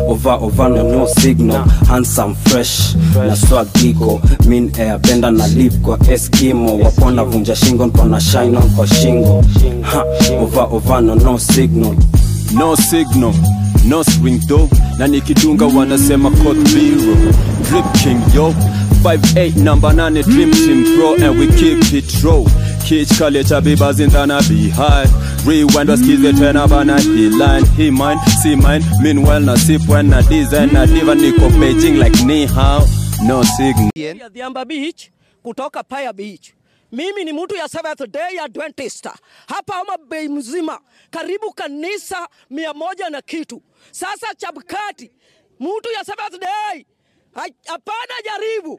over no signal, handsome fresh na swagiko, mean air benda na live kwa Eskimo, wapona vunja shingo mpona shine on kwa shingo. Over no signal, no signal, no spring though. Na nikidunga wanasema code zero. Drip king yo, 5'8" number 9 dream team bro, and we keep it raw. Kitch college abibas in than a beehive. Rewind was kids that turn up on a line. He mine, see mine. Meanwhile na sip when na design na diva niko Beijing like ni hao. No signal. Ya Diamba Beach kutoka Paya Beach. Mimi ni mtu ya Seventh Day Adventist. Hapa Homa Bay mzima karibu kanisa 100 na kitu. Sasa Chapkati mtu ya Seventh Day hapana jaribu.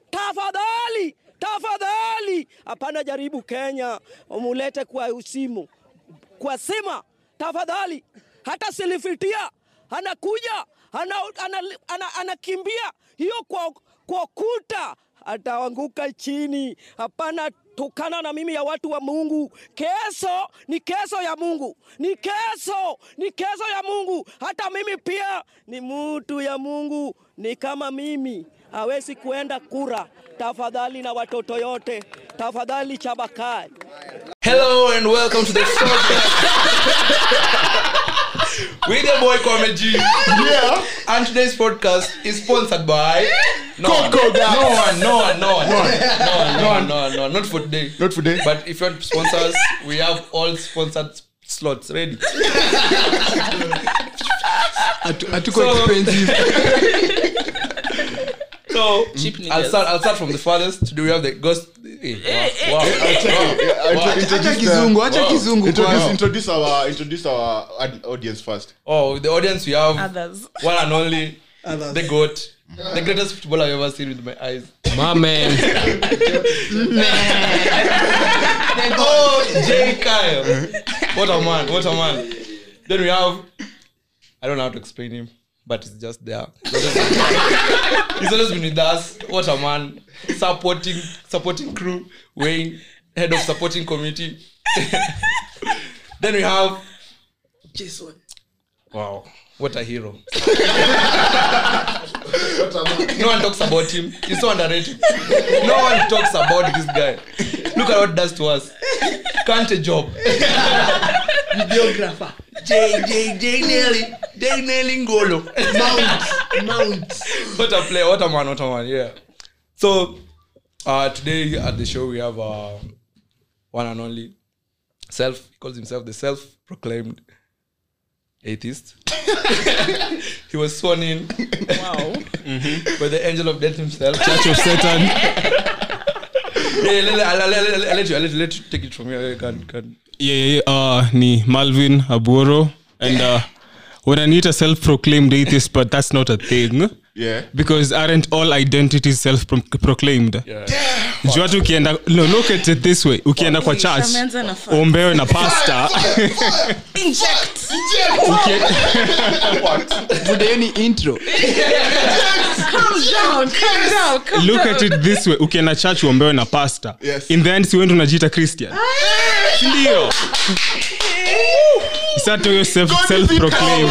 Tafadhali hapana jaribu Kenya umulete kwa usimu. Kwa sima tafadhali, hata silifitia anakuja anakimbia hiyo kwa kuta ataanguka chini. Hapana tukana na mimi ya watu wa Mungu. Kesho ni kesho ya Mungu. Ni kesho ya Mungu. Hata mimi pia ni mtu ya Mungu. Ni kama mimi hawezi kuenda kura. Tafadhali na watoto yote. Tafadhali Chabakai. Hello and welcome to the podcast. With your boy Comedy. Yeah. And today's podcast is sponsored by No one. Not for today. Not for today. But if you want sponsors, we have all sponsored slots ready. So I'll start from the farthest. Today we have the ghost. Introduce our audience first. Oh, the audience, we have others. One and only the GOAT, the greatest footballer I've ever seen with my eyes. My man. Oh, J. Kyle. What a man. Then we have, I don't know how to explain him, but it's just there. He's always been with us. What a man. Supporting crew. Wayne, head of supporting committee. Then we have Jason. Wow, what a hero. No one talks about him. He's so underrated. No one talks about this guy. Look at what he does to us. Can't a job. Videographer. J Nelly Ngolo. Mount. What a player, what a man, yeah. So today at the show we have one and only he calls himself the self-proclaimed atheist. He was sworn in. Wow. By the angel of death himself. Church of Satan. I'll let you take it from here. Can. Yeah. Ni Malvin Aburo, and when I need a self-proclaimed atheist, but that's not a thing. Yeah. Because aren't all identities self-proclaimed? Yeah. Jwatu ukienda, no, look at it this way. Ukienda kwa church, ombewe na pastor. Inject. What? Any intro? Calm down. Look at it this way. Ukienda church ombewe na pastor. Yes. In the end, si wendo unajiita Christian. Ndio. Isato yo self-proclaimed.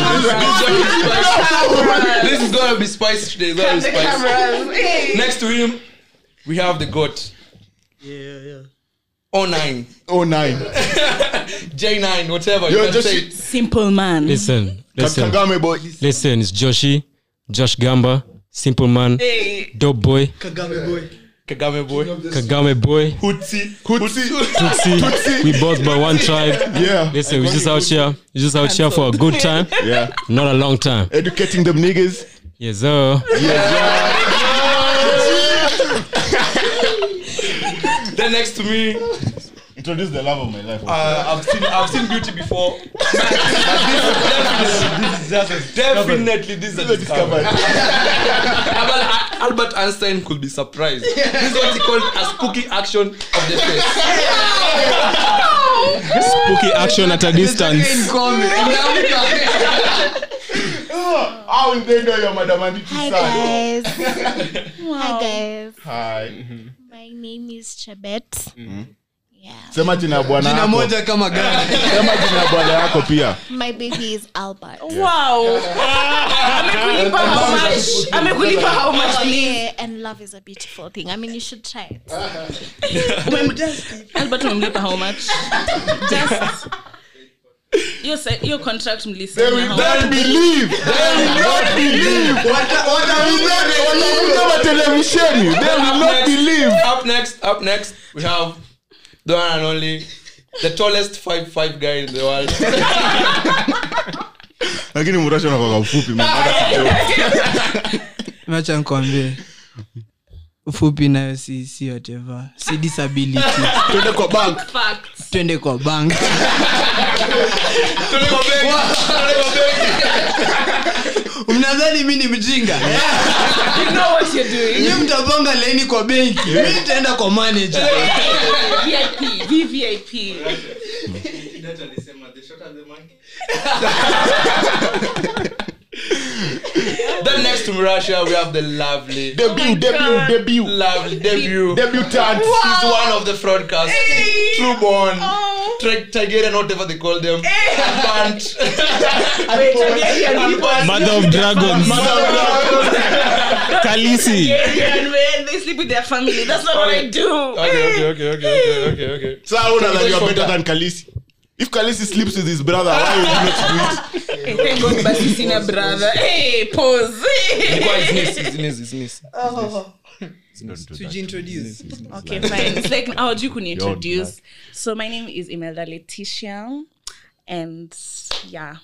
This is gonna be spicy today. Next to him, we have the GOAT. Yeah. 09. J9, whatever Yo, you can say. Simple man. Listen. Kagame boy. Listen, it's Josh Gamba, Simple Man, Dope Boy, Kagame boy. Tutsi. We both by one tribe. Yeah. Listen, we're just out here for a good time. Yeah. Not a long time. Educating them niggas. Yes, sir. Then next to me, Introduce the love of my life. I've seen beauty before. Definitely this is a discovery. Albert Einstein could be surprised. This is what he called a spooky action of the face. Spooky action at a distance. How will they know your Madam Anditi Hi son? guys. Hi guys. Hi. My name is Chabet. Yeah. Sema jina bwana yako. Jina moja kama gani? Sema jina bwana yako pia. My baby is Albert. Wow. Amekulipa how much? Amekulipa how much? Yeah, and love is a beautiful thing. I mean, you should try it. Albert umemlipa how much? Just your contract mlisema. They will not believe. They will not believe. What television? They will not believe. Up next, we have the one and only, the tallest 5'5" guy in the world. Lakini murasho na kwa ufupi Macha nikwambie. Ufupi nayo si whatever. Si disability. Twende kwa bank. Facts. Twende kwa bank. Mnadhani mimi ni mjinga? You know what you're doing. Nyinyi mtabonga laini kwa benki. Mimi nitaenda kwa manager. VIP. Then next to Russia, we have the lovely Debut. lovely debut. Debutant. He's one of the broadcasts. Trueborn. Tigerian, whatever they call them. Burnt. Mother of dragons. Kalisi. When they sleep with their family, that's not what I do. Okay. So I know that you are better than Kalisi. If Kalisi sleeps with his brother, why would you not do it? Thank God basi sina brother. Hey, pause. His niece. Introduce. Okay, fine. It's like how do you can introduce? So my name is Imelda Leticia, and yeah,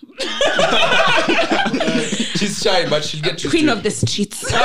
She's shy, but she'll get you. queen of the streets. Oh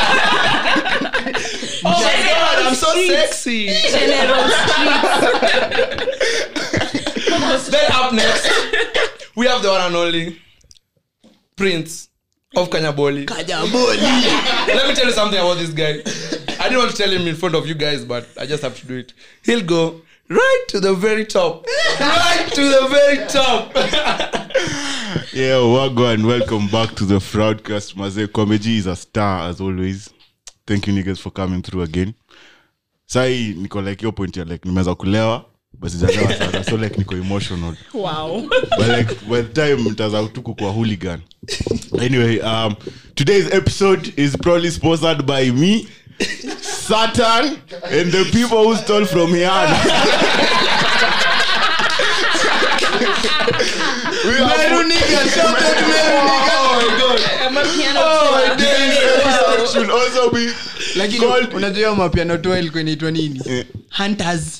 my God, I'm so sexy. General streets. Then up next, we have the one and only Prince of Kanyaboli. Let me tell you something about this guy. I didn't want to tell him in front of you guys, but I just have to do it. He'll go right to the very top. Right to the very top. Yeah, Wago, and welcome back to the Fraudcast. Maze Comedy is a star as always. Thank you niggas for coming through again. Sai niko like your point here, like nimeweza kulewa but sijalewa sana, so like niko emotional. Wow. But like by the time mtaza tuko kwa hooligan. Anyway, today's episode is probably sponsored by me, Satan, and the people who stole from Yana. Meru nigga, shout out to Meru nigga. I'm a piano This should also be Lakini unajua mapiano toa ilikuwa inaitwa nini? Hunters.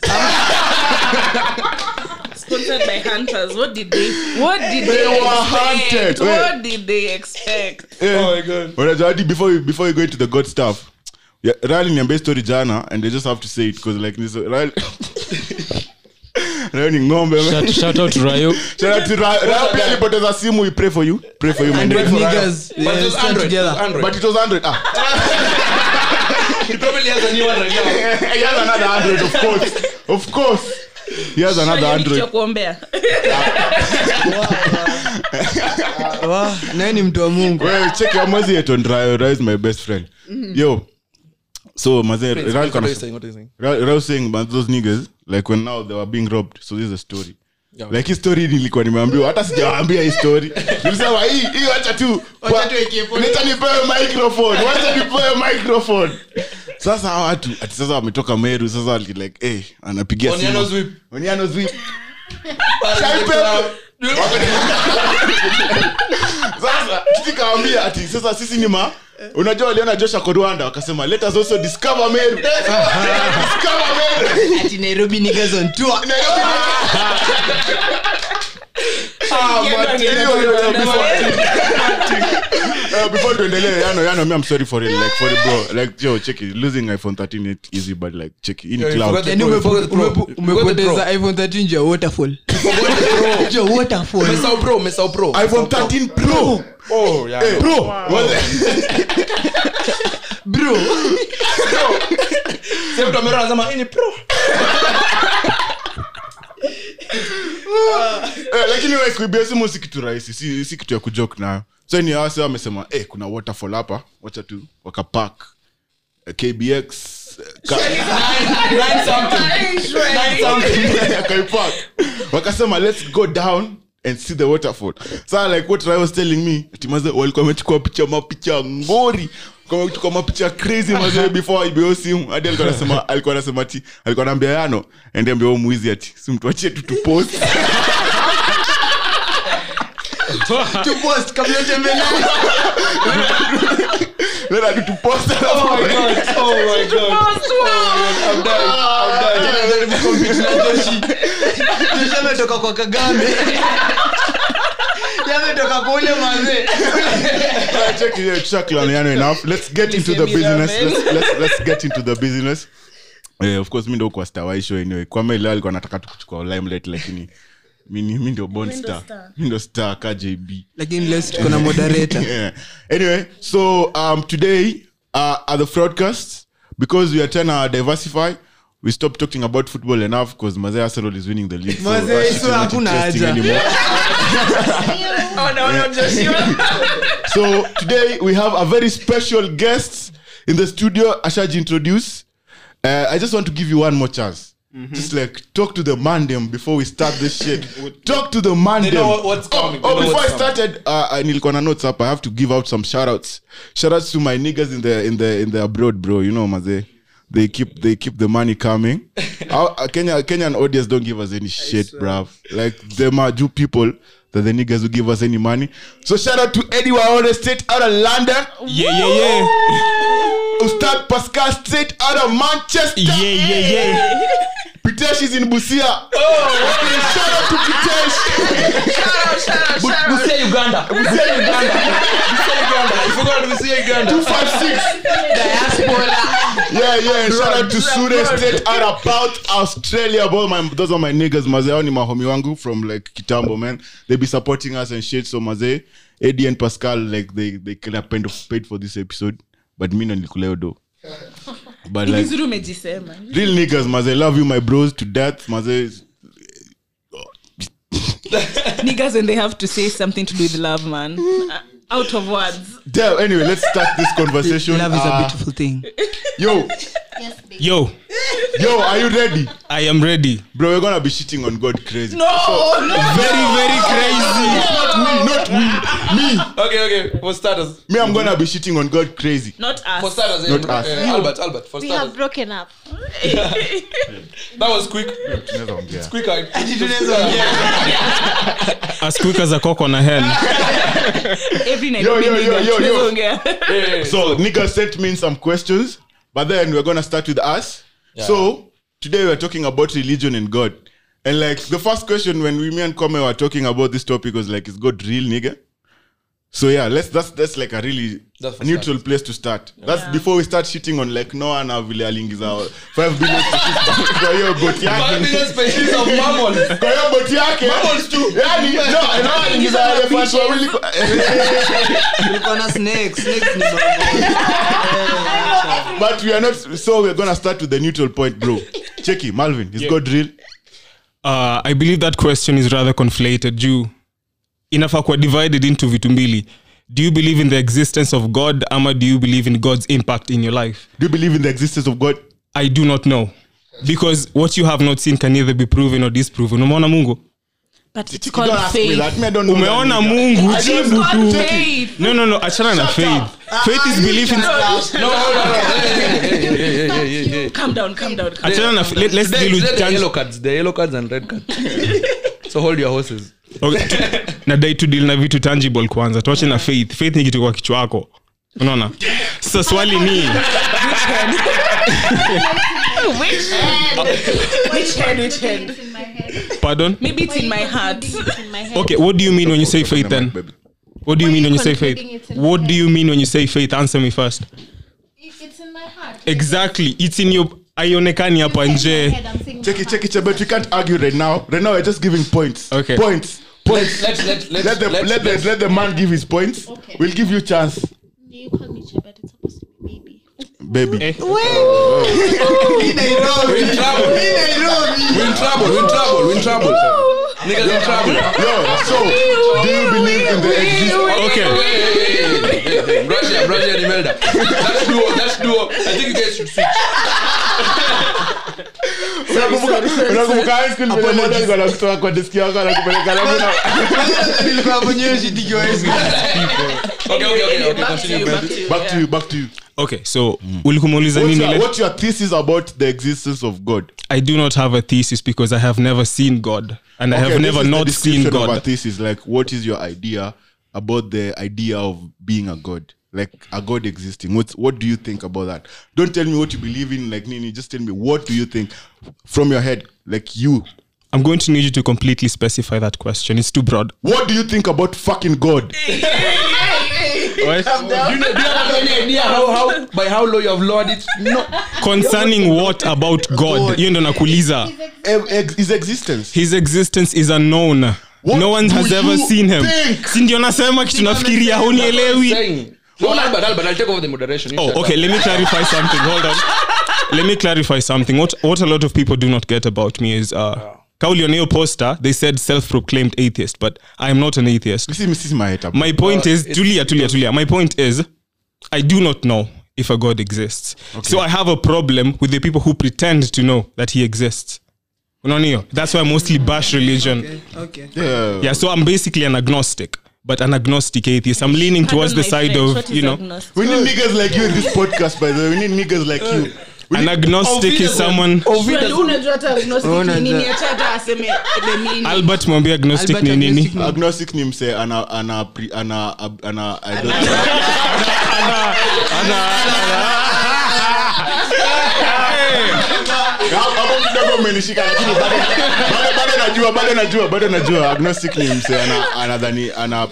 sponsored by Hunters. What did they were hunted. What did they expect? Oh my God. Unajua before you go into the God stuff. Yeah, Rally niambia story jana and they just have to say it because like this Rally Rally ngombe. Shout out to Rayo. Shout out to Rayo pia alipoteza simu. We pray for you. Pray for you my Android nigga. niggas. But it was Android. But it was Android. He probably has a new one right now. He has another Android, of course. He has another Android. Wow, nani mtu wa Mungu. Well, check your Mazi yet on Rayo. Rayo is my best friend. Yo. So Mazi Rayo What are you saying? Rayo saying about those niggas like when now they were being robbed. So this is a story. Yeah. Like his story nilikuwa nimeambiwa hata sijawaambia hii story. Nilisema hii acha tu. Acha nipewe microphone. Acha nipewe microphone. Sasa hawa watu ati sasa wametoka Meru sasa like anapigia simu. Oniano's whip. Sasa tukaambia ati sasa sisi ni unajua waliona Joshua kwa Rwanda wakasema let us also discover Meru. Discover Meru. Ati Nairobi niggas on tour. Before tuendelee Yano me I'm sorry for it like for it bro like yo check it losing iPhone 13 it easy but like check it in cloud umepoteza iPhone 13 ya waterfall. Jo waterfall. Mesa Pro. iPhone 13 Pro. Oh yeah. Hey, bro. Bro. Sasa mtu ameona anasema hii ni Pro. Lakini wewe kuibia simu si kitu rahisi si kitu ya kujoke nayo. So ni hao wamesema kuna waterfall hapa wacha tu wakapark KBX 9 something wakasema let's go down and see the waterfall. So like what Rai was telling me, ati maze walikuwa wamechukua mapicha ngori, kama kuchukua mapicha crazy maze before IBO simu. Hadi alikuwa anasema ati alikuwa anambia Yano ende ambia muizi ati si mtu achie tu post. To post kabla tembelea. Let her to post. Oh my god. I'm dying. Joshi ametoka kwa Kagame. Yametoka kwa ule manze. Check it out, Yano enough. Let's get into the business. Let's get into the business. Of course mimi ndo kwa star wa show anyway. Kwa mimi alikuwa anataka tukuchukua limelight lakini mimi ndo Bond star. Mimi ndo star KJB. Lakini leo tuko na moderator. Yeah. Anyway, so today at the broadcast, because we are trying to diversify, we stopped talking about football enough because Mazai Arsenal is winning the league. So hakuna haja. So today we have a very special guest in the studio. Ashaji introduce. I just want to give you one more chance. Just like talk to the mandem before we start this shit. Talk to the mandem. They know what's coming. Before I started, nilikuwa na notes up. I have to give out some shout outs. Shout outs to my niggas in the abroad, bro. You know, maze. They keep the money coming. Kenyan audience don't give us any shit, bruv. Like them are Jew people that the niggas who give us any money. So shout out to Eddie Waone straight out of London. Yeah. Ustad Pascal straight out of Manchester. Yeah. Pitesh is in Busia. Shout out to Pitesh. Shout out. Busia, Uganda. You forgot Busia, Uganda. 256. Diaspora. Yeah. And shout out to Sude straight out of Perth, Australia. Those are my niggas. Maze, hao ni mahomi wangu from like Kitambo, man. They be supporting us and shit. So Maze, Eddie and Pascal, like they kind of paid for this episode. But me and Nikuleo do. But like real niggas, Maze, love you, my bros, to death. Maze. Niggas when they have to say something to do with love, man. Out of words. Damn, anyway, let's start this conversation. Love is a beautiful thing. Yo, are you ready? I am ready. Bro, we're gonna be shitting on God crazy. No. Very crazy. Not me. Okay. For starters. Me, I'm gonna be shitting on God crazy. Not us. For starters. Not us. Albert, for We starters. have broken up. That was quick. It's quicker. As quick as a cock on a hen. Every night. Yo. Yeah. So, niggas sent me in some questions, but then we're gonna start with us. Yeah. So, today we're talking about religion and God. And like, the first question when me and Kome were talking about this topic was like, is God real, nigga? So yeah, that's like a really neutral place to start. That's before we start shitting on like Noah na vile alingiza 5 billion species kwa hiyo boti yake. 5 billion species of mammals. Kwa hiyo boti yake. Mammals too. Yani no alingiza elephants wawili. Tulikuwa na snakes ni But we are not, so we're gonna start with the neutral point, bro. Checky, Malvin, is God real? I believe that question is rather conflated. Inafaa kuwa divided into vitu mbili. Do you believe in the existence of God, ama do you believe in God's impact in your life? Do you believe in the existence of God? I do not know. Because what you have not seen can neither be proven or disproven. Umeona Mungu? But it's called faith. Umeona Mungu, jibu tu. Faith. No, achana na faith. Faith is belief in... No. Calm down. Achana na... Let's deal with... The yellow cards and red cards. So hold your horses. Okay. Nadai to deal na vitu tangible kwanza. Tuache na faith. Faith ni kitu kwa kichwa yako. Unaona? Sasa swali ni... Which hand? Pardon? Maybe it's in my heart. Okay, what do you mean when you say faith then? What do you mean when you say faith? What do you mean when you say faith? Answer me first. It's in my heart. Exactly. It's in your... Aionekani hapa nje. Check it, but we can't argue right now. Right now we're just giving points. Okay. Points. Let the man give his points. Okay. We'll give you chance. You call me Chebet, it's supposed to be baby. Baby. We're in trouble. Niggas in trouble. Yo, so do you believe in the existence? Okay. Hey. Russia and Imelda. That's duo. I think you guys should switch. Unakumbuka high school vile mmoja alikuwa anakutoa kwa desk yako na kupeleka labda na Nilikuwa hapo nyewe shidi kwa hizo. Okay. Back to you. Okay, so ulikumuuliza nini ile? What's your thesis about the existence of God? I do not have a thesis because I have never seen God and I have never not seen Of a God. thesis, like, what is your idea about the idea of being a God? Like a God existing. What do you think about that? Don't tell me what you believe in, like Nini. Just tell me, what do you think from your head, like you? I'm going to need you to completely specify that question. It's too broad. What do you think about fucking God? What? Do you have any idea how low you have lowered it? No. Concerning what about God? Hiyo ndo nakuuliza. His existence. His existence is unknown. What no one has do ever you seen him. think? Si ndio nasema kitu nafikiria hunielewi. No, Albert, I'll take over the moderation. You shut Okay, up. let me clarify something. Hold on. Let me clarify something. What a lot of people do not get about me is Kauli on your poster, they said self-proclaimed atheist, but I am not an atheist. This is my head up. My point is, Tulia. My point is, I do not know if a God exists. Okay. So I have a problem with the people who pretend to know that he exists. That's why I mostly bash religion. Okay. Yeah, so I'm basically an agnostic, but an agnostic atheist. I'm leaning towards the side of, What is agnostic? We need niggas like you in this podcast, by the way. We need niggas like you. An agnostic is someone... Unajua hata agnostic ni nini? Acha hata aseme the meaning. Albert mwambie agnostic ni nini? Agnostic ni mse ana kidogo umenishika lakini bado najua agnostic ni mse anadhani ana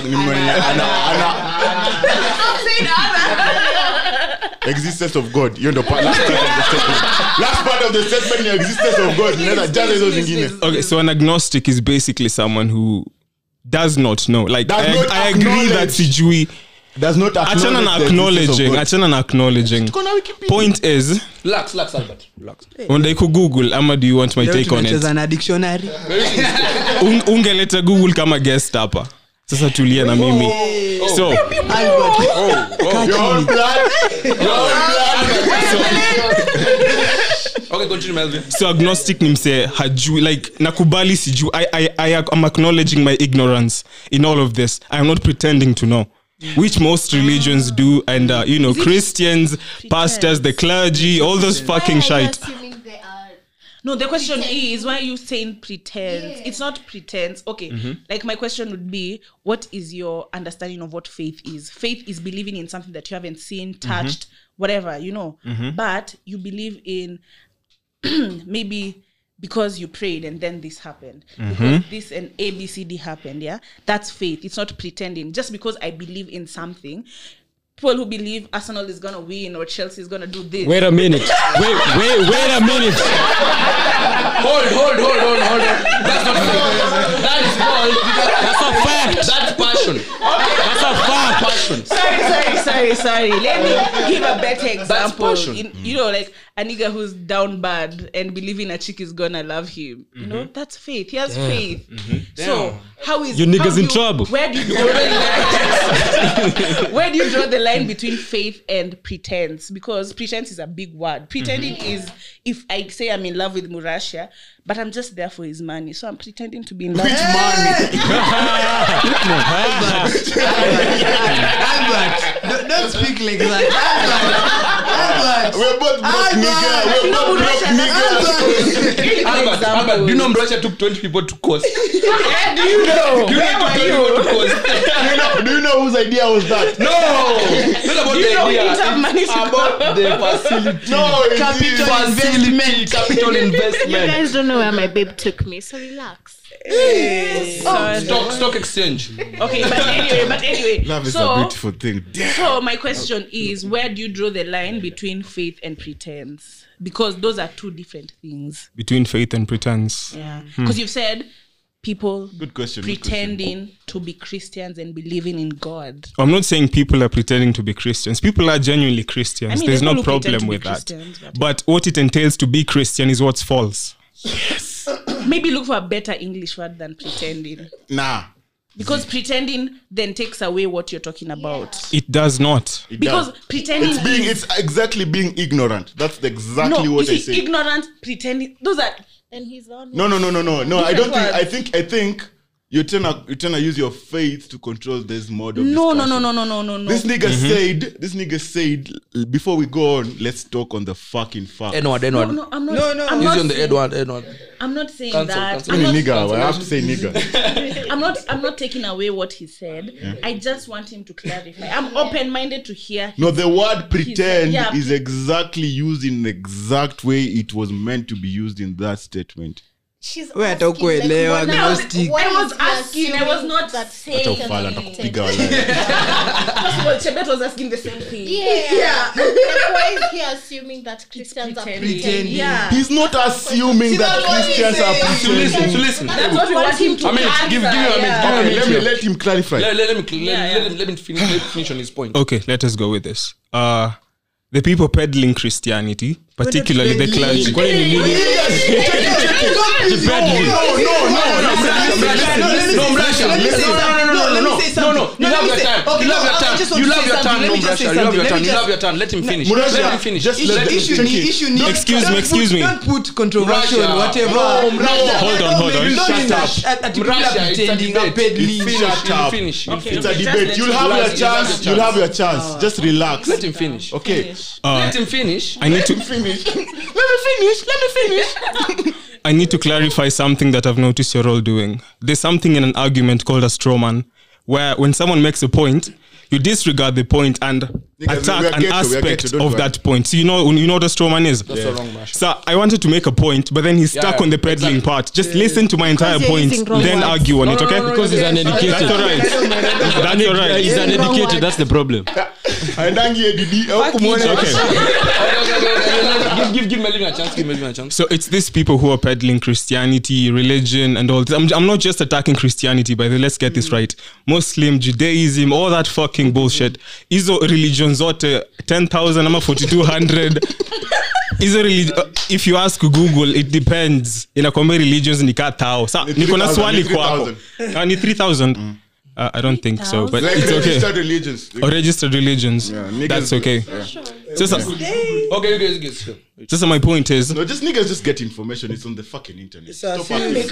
existence of God. You know, last part of the statement, the existence of God. Okay, so an agnostic is basically someone who does not know. Like I agree that sijui does not achana na acknowledging. Point is, Relax, Albert. Relax. Unadai ku Google ama do you want my take on it? There's an dictionary. Ungeleta Google kama guest hapa. Sasa tulia na mimi. So Okay, continue, Melvin. So agnostic ni mse hajui, like nakubali sijui. I am acknowledging my ignorance in all of this. I am not pretending to know, which most religions do, and Christians, pastors, the clergy, all those fucking shite. No, the question is, why are you saying pretense? Yeah. It's not pretense. Okay, like my question would be, what is your understanding of what faith is? Faith is believing in something that you haven't seen, touched, whatever, But you believe in maybe because you prayed and then this happened. Because this and A, B, C, D happened, yeah? That's faith. It's not pretending. Just because I believe in something, people who believe Arsenal is gonna win or Chelsea is gonna do this. Wait a minute. Wait a minute. Hold on. That's not fact. That is called. That's a fact. That's passion. That's a fact. Passion. Sorry. Let me give a better example. That's passion. Like a nigga who's down bad and believing a chick is gonna love him. That's faith. He has faith. So how is you niggas in trouble? Where do you draw the line? Where do you draw the line between faith and pretense? Because pretense is a big word. Pretending is if I say I'm in love with Murashia, but I'm just there for his money, so I'm pretending to be in love. Which money? Albert, don't speak like that. Albert, we're both broke niggas. Albert, do you know Mrasha took 20 people to coast? Do you know? Do you know whose idea was that? No! Not about the idea. About the facility. No, Capital investment. You guys don't know where my babe took me, so relax. Stock exchange. Okay, but anyway. Love is a beautiful thing. So my question is, where do you draw the line between faith and pretense? Because those are two different things. Between faith and pretense. Yeah. Because you've said people pretending to be Christians and believing in God. I'm not saying people are pretending to be Christians. People are genuinely Christians. There's no problem with that. But what it entails to be Christian is what's false. Yes. Maybe look for a better English word than pretending. Nah. Because pretending then takes away what you're talking about. It does not. It Because does. pretending It's exactly being ignorant. That's exactly no, what you I see, say. ignorant, pretending. Those are Then he's on. No. I don't words. think. I think you're trying to use your faith to control this mode of no. discussion. This nigga said before we go on, let's talk on the fucking facts. Edward. No, I'm not. I'm Use not you on the saying- Edward. I'm not saying Cancel, that. cancel. I'm not, Nigga, I have to say nigga. I'm not taking away what he said. I just want him to clarify. I'm open-minded to hear. No, the word pretend yeah, is exactly used in the exact way it was meant to be used in that statement. She's Wewe hata asking, like, ukuelewa, what- agnostic. what I was is he asking, I was assuming not that saying- Acha Satan ufala, intended? nitakupiga walai. First of all, Chebet was asking the same thing. Yeah. Like, why is he assuming that Christians are pretending? Yeah. He's not assuming that Christians are pretending. So listen. That's what we want him to I mean, answer. give me a minute, yeah. give me a minute. Let him clarify. Let me finish on his point. Okay, let us go with this. The people peddling Christianity, particularly the clergy. No. You love your turn. Let him finish. Excuse me. Don't put controversial, Russia. whatever. Hold on. Shut up. Russia, it's a debate. Shut up. Finish. It's a debate. You'll have your chance. Just relax. Let him finish. Okay. Let him finish. I need to Finish. I need to clarify something that I've noticed you're all doing. There's something in an argument called a straw man, where when someone makes a point, you disregard the point and Niggas, attack we are an ghetto, aspect don't of worry. that point. So you know what a straw man is? That's the wrong Russia. So I wanted to make a point, but then he's stuck Yeah, on the peddling part. Just listen to my entire you're point, using wrong then words. argue on it, okay? Because he's uneducated. That's all right. That's all right. He's uneducated. That's the problem. Give Melvin a chance. So it's these people who are peddling Christianity, religion, and all this. I'm not just attacking Christianity, by the way, let's get this right. Muslim, Judaism, all that fucking bullshit. Izo religions zote 10,000 ama 4,200. Izo if you ask Google, it depends. Inakwambia religions ni katao. Sa niko na swali kwako. Ni 3,000. I don't think so, but Like it's okay. registered religions. Or registered religions. Yeah, niggas- That's okay. yeah. Okay, you guys. Just my point is, No, just niggas just get information. It's on the fucking internet. Sasa, Albert,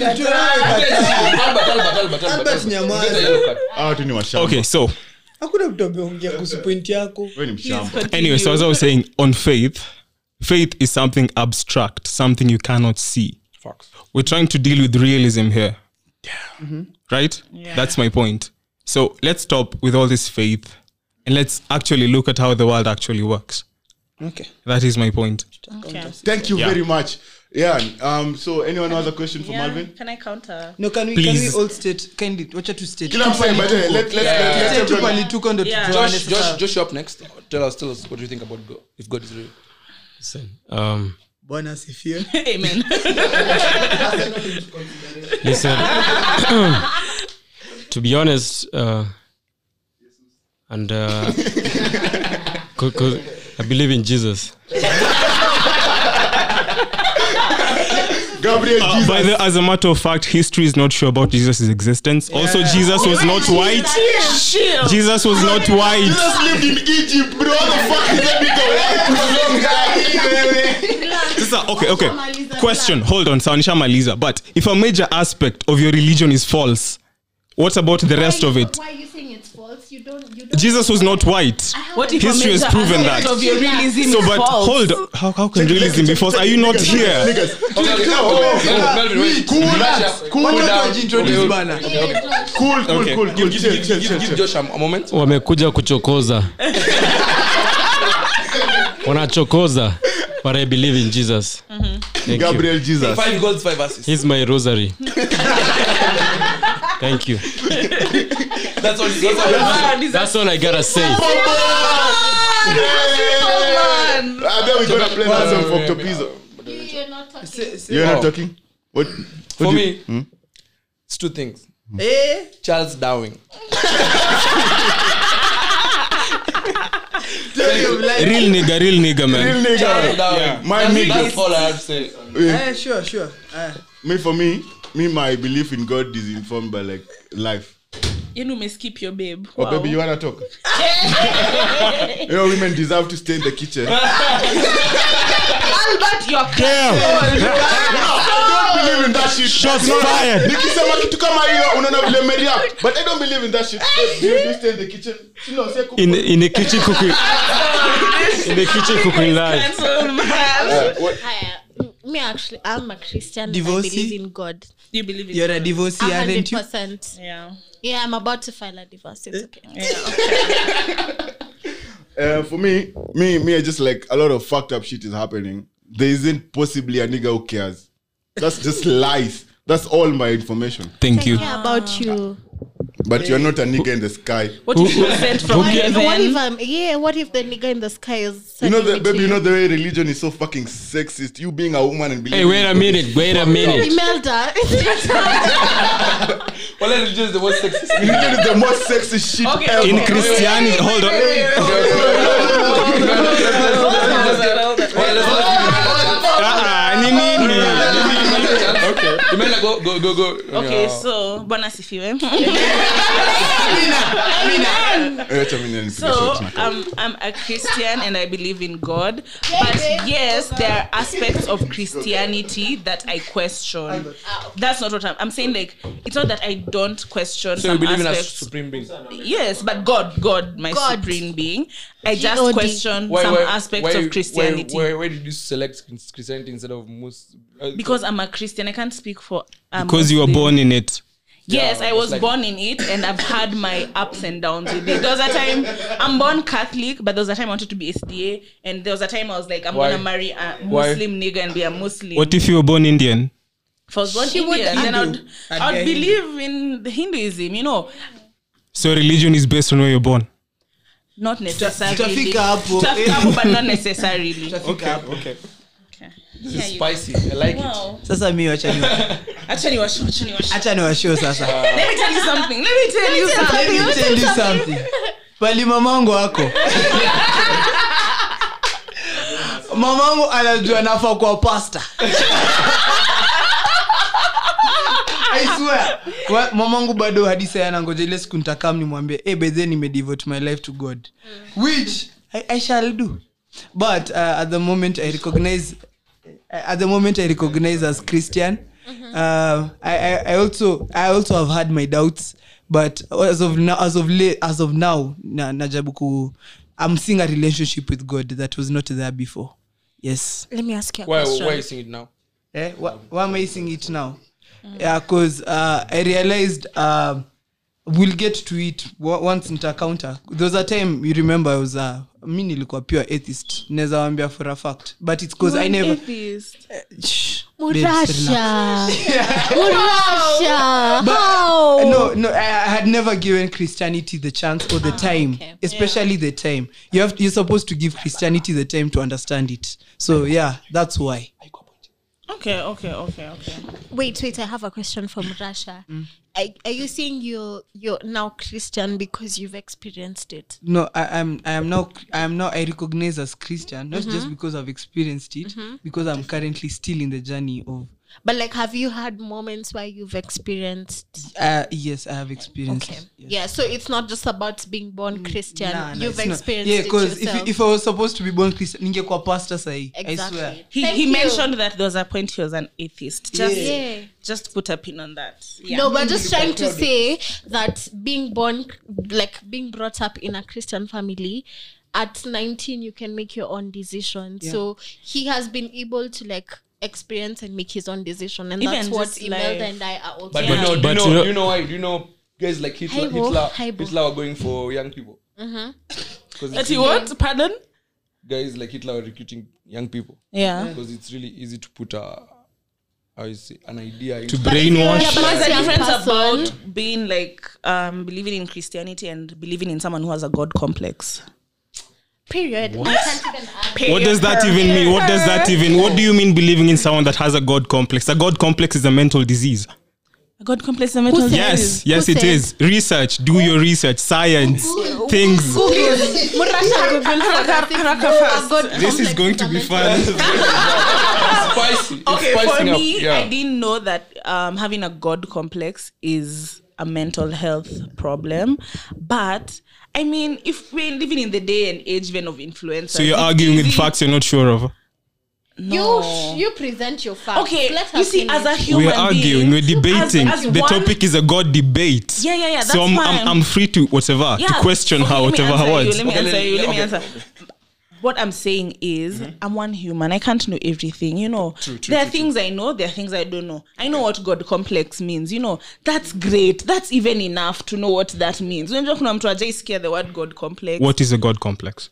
Tu ni washamba. okay, so hakuna mtu ameongea kuhusu point yako. Wewe ni mshamba. anyway, so as I was saying, on faith is something abstract, something you cannot see. Facts. We're trying to deal with realism here. Right? Yeah. That's my point. So let's stop with all this faith and let's actually look at how the world actually works. Okay. That is my point. Okay. Thank you Yeah. very much. Yeah. So anyone has a question for Yeah. Malvin? Can I counter? No, can we Please. all state kindly wacha tu state. Kila mtu aimbaje, let's State tu everyone- palituko ndo Yeah. tujuane sasa. Josh, you're up next. Tell us what you think about God. If God is real. Listen, Bwana asifiwe. Amen. listen. To be honest, and 'cause I believe in Jesus. Gabriel Jesus. By the, as a matter of fact, history is not sure about Jesus' existence. Also, Jesus was not white. Jesus was not white. Jesus lived in Egypt, bro. What the fuck is that nigga? Okay. Question. Hold on, Sawanisha Maliza. But if a major aspect of your religion is false, what about the rest of it? Why are you saying it's false? You don't. Jesus was not white. What if History has proven that. Of your realism So, is but false? hold on. How can realism be false? Are you not here? Melvin, wait. Watu wajiintroduce bana. Cool. Give Josh a moment. Wamekuja kuchokoza. Wanachokoza. But I believe in Jesus. Thank you. Gabriel Jesus. 5 goals, 5 assists. He's my rosary. Thank you. That's all. That's all I gotta say. I bet we're gonna play that song for Octopizzo. You're not talking. You're not talking? What? For me, it's 2 things. Charles Darwin. Real nigga, man. Real nigga. Charles Darwin. My That's nigga. all I have to say. Sure. Me, my belief in God is informed by like life. You know, skip your babe. Oh, baby, you wanna talk? You know, women deserve to stay in the kitchen. Albert, you're Damn. I don't believe in that shit. Shots fired. Nikisema kitu kama hiyo unaona vile mereact, but I don't believe in that shit. Do you stay in the kitchen? No, say cook. In the kitchen cooking. In the kitchen cooking live. Me actually, I'm a Christian. Divorcee? I believe in God. You believe in You're a divorcee, aren't you? 100%. Yeah. Yeah, I'm about to file a divorce. It's okay. For me, I just like a lot of fucked up shit is happening. There isn't possibly a nigga who cares. That's just lies. That's all my information. Thank you. I care about you. But you're not a nigga in the sky. What if you're sent from heaven? What if the nigga in the sky is You know sending me baby, to you know the way religion is so fucking sexist. You being a woman and believing. Hey, wait a minute. Imelda. Well, religion is the most sexist. Religion is the most sexist shit ever. In Christianity, hold on. Okay. Go. Okay, so Bwana sifiwe. So I'm a Christian and I believe in God, but yes, there are aspects of Christianity that I question. That's not what I'm saying. Like, it's not that I don't question. So some you believe in a aspects. supreme being? Yes, but God, my supreme being. I just God. question some aspects of Christianity. Why did you select Christianity instead of Muslim? Because I'm a Christian, I can't speak for. Because you were born in it. Yes, Yeah, I was like- born in it and I've had my ups and downs with it. There was a time I'm born Catholic, but there was a time I wanted to be SDA, and there was a time I was like, I'm Why? gonna marry a Muslim nigga and be a Muslim. What if you were born Indian? If I was born She would Indian, then Hindu. I would believe in the Hinduism, you know. So religion is based on where you're born. Not necessarily. Tutafika hapo. Tutafika hapo, but not necessarily. Okay. This is Yeah, you- spicy. I like it. Wow. Sasa mi wacha Actually, niwashow sasa. Let me tell you something. Let me tell you something. Pali mamangu wako. Mamangu anajua nafaa kwa pasta. I swear. Mamangu bado hadi sasa anangoja ile siku nitakam nimwambie, by then nimedevote my life to God. Which I shall do. But at the moment I recognize as Christian. I also have had my doubts, but as of now, najabuku, I'm seeing a relationship with God that was not there before. Yes. Let me ask you a Why question. are you saying it now? Why am I saying it now? Yeah, because I realized we'll get to it once nita-counter. There was a time, you remember, I was mi nilikuwa pure atheist. Neza wambia for a fact. But it's because I never... Shh. Murasha. But, How? no, I had never given Christianity the chance or the time, okay. especially the time. You're supposed to give Christianity the time to understand it. So yeah, that's why. Okay. Wait, I have a question from Russia. Are you saying you're now Christian because you've experienced it? No, I am now I recognize as Christian, not just because I've experienced it, because I'm currently still in the journey of. But like, have you had moments where you've experienced? Yes, I have experienced. Okay. Yes. Yeah, so it's not just about being born Christian. Nah, You've it's not. experienced Yeah, it because yourself. if I was supposed to be born Christian, ningekuwa pastor sahi. Exactly. I swear. Thank He you. mentioned that there was a point he was an atheist. Just Yeah. put a pin on that. Yeah. No, but just trying to say that being brought up in a Christian family, at 19 you can make your own decision. Yeah. So he has been able to like experience and make his own decision, and Even that's what just Imelda life. and I are also. But Yeah. do you know why? Do you know guys like Hitler? Hi, Bo. Hitler were going for young people. Because That he what? Pardon? guys like Hitler were recruiting young people. Yeah. Because it's really easy to put an idea To into brainwash. But there's a Young difference person. about being like believing in Christianity and believing in someone who has a God complex. Period. I can't even add. What does that even mean? What do you mean believing in someone that has a God complex? A God complex is a mental disease. A God complex is a mental disease. Yes, it is. Research. Do your research. Science. Things. Murasha Google for that. This is going to be fun. spicy. Okay, It's for spicing up. me, Yeah. I didn't know that having a God complex is a mental health problem. But I mean, if we're living in the day and age even of influencers, So you're it's arguing with easy- facts you're not sure of. No. You present your facts. Okay, Let her you see, finish. as a human We're arguing, being, we're debating. as The one- topic is a God debate. Yeah, that's So fine. I'm free to whatever, to question her, whatever her words. Let me answer you. Let me okay. answer. What I'm saying is, I'm one human. I can't know everything. You know, there are things I know. There are things I don't know. I know what God complex means. You know, that's great. That's even enough to know what that means. When you're going to scare the word God complex. What is a God complex?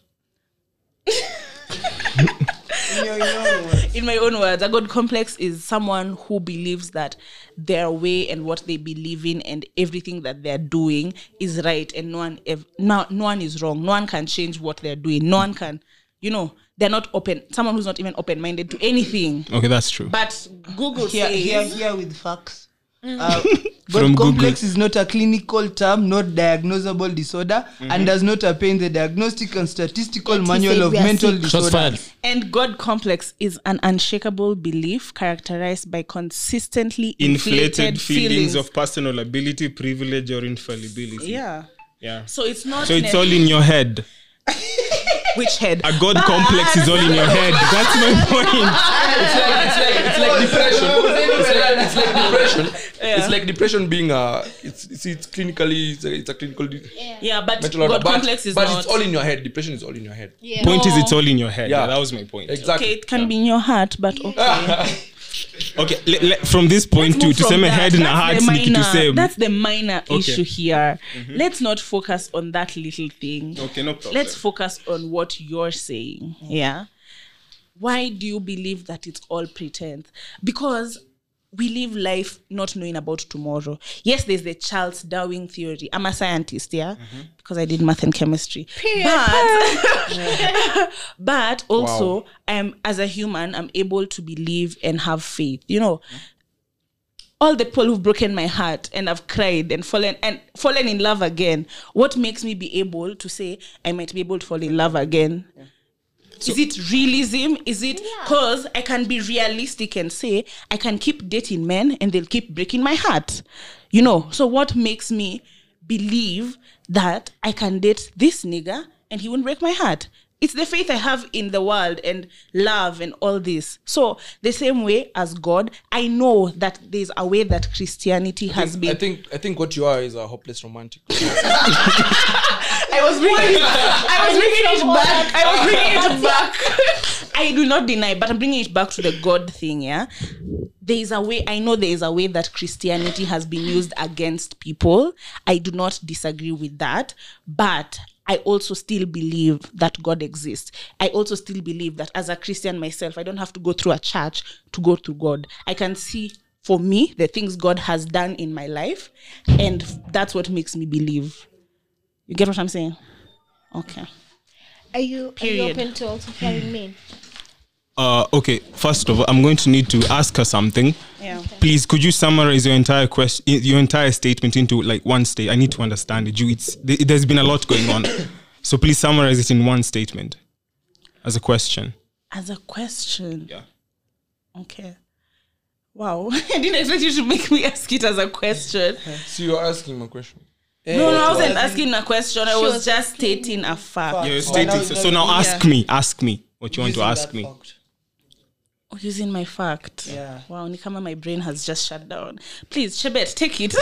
In my own words, a God complex is someone who believes that their way and what they believe in and everything that they're doing is right, and no one is wrong. No one can change what they're doing. No one can, they're not open. Someone who's not even open-minded to anything. Okay, that's true. But Google Here says with facts. From God complex Google. is not a clinical term, not diagnosable disorder, and does not appear in the Diagnostic and Statistical Yet he Manual said of we are Mental sick. Shots fired. Disorders. and God complex is an unshakable belief characterized by consistently Inflated feelings of personal ability, privilege, or infallibility. Yeah. Yeah. So it's not So it's all in your head. which head? A God complex is all in your head. That's my point. It's like depression. It's like depression. It's like depression being it's clinically it's a clinical Yeah, but mental order. God complex is but not. it's all in your head. Depression is all in your head. Yeah. Point is, No. it's all in your head. Yeah. Yeah, that was my point. Exactly. Okay, it can be in your heart, but okay. Okay, from this point to Move from say my that. head and a That's heart the sneaky to minor- say. That's the minor Okay. issue here. Let's not focus on that little thing. Okay, no problem. Let's focus on what you're saying. Yeah. Why do you believe that it's all pretense? Because we live life not knowing about tomorrow. Yes, there's the Charles Darwin theory. I'm a scientist, yeah, because I did math and chemistry. But also, as a human, I'm able to believe and have faith. All the people who've broken my heart and I've cried and fallen in love again. What makes me be able to say I might be able to fall in love again? Is it realism? Is it because I can be realistic and say I can keep dating men and they'll keep breaking my heart? So what makes me believe that I can date this nigga and he won't break my heart? It's the faith I have in the world and love and all this. So the same way as God, I know that there's a way that Christianity has been. I think what you are is a hopeless romantic. I was bringing it back. I do not deny, but I'm bringing it back to the God thing, yeah? I know there is a way that Christianity has been used against people. I do not disagree with that, but I also still believe that God exists. I also still believe that as a Christian myself, I don't have to go through a church to go to God. I can see, for me, the things God has done in my life, and that's what makes me believe. You get what I'm saying? Okay. Are you Period. open to also hearing me? Okay, first of all, I'm going to need to ask her something. Yeah. Please, could you summarize your entire question, your entire statement into like one state? I need to understand it. There's been a lot going on, so please summarize it in one statement, as a question. As a question? Yeah. Okay. Wow. I didn't expect you to make me ask it as a question. So you're asking my question. No, I wasn't asking a question. I was just stating a fact. You're stating. So now ask me what you want to ask me. Using my fact. Yeah. Wow, Nikama, my brain has just shut down. Please, Shebet, take it.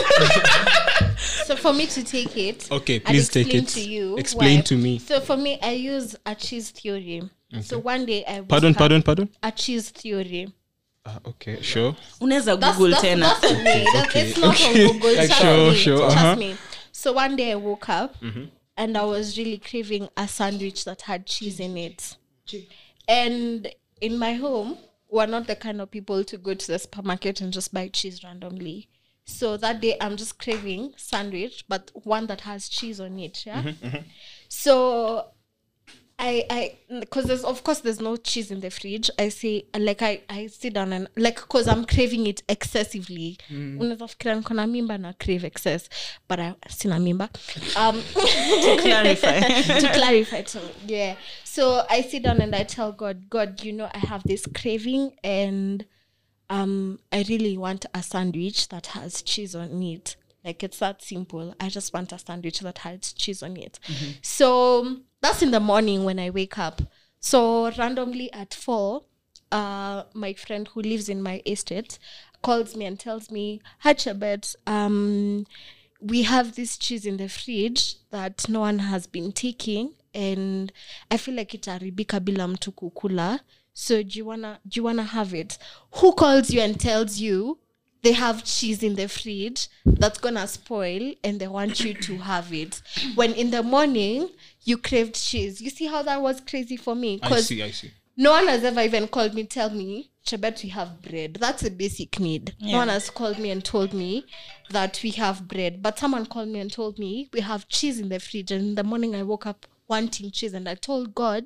So for me to take it, Okay, I'd please take explain it. to you Explain why. to me. So for me, I use a cheese theory. So one day I woke Pardon. up- a cheese theory. Okay, sure. Unaweza Google tena. That's on me. It's not on Google. Trust me. uh-huh. Trust me. So one day I woke up and I was really craving a sandwich that had cheese in it. And in my home, we're not the kind of people to go to the supermarket and just buy cheese randomly. So that day I'm just craving sandwich, but one that has cheese on it. Yeah. So I because there's no cheese in the fridge. I say I sit down and because I'm craving it excessively. Unaweza fikiria niko na mimba na crave excess, but I sina mimba. To clarify. So I sit down and I tell God, I have this craving and I really want a sandwich that has cheese on it. Like, it's that simple. I just want a sandwich that has cheese on it. So that's in the morning when I wake up. So randomly at 4, my friend who lives in my estate calls me and tells me, "Hi, Chebet, we have this cheese in the fridge that no one has been taking, and I feel like itaribika bila mtu kukula. So do you wanna have it?" Who calls you and tells you they have cheese in the fridge that's gonna spoil and they want you to have it when in the morning you craved cheese? You see how that was crazy for me? I see. No one has ever even called me, tell me, Chebet, we have bread. That's a basic need. No one has called me and told me that we have bread. But someone called me and told me we have cheese in the fridge. And in the morning I woke up wanting cheese, and I told God,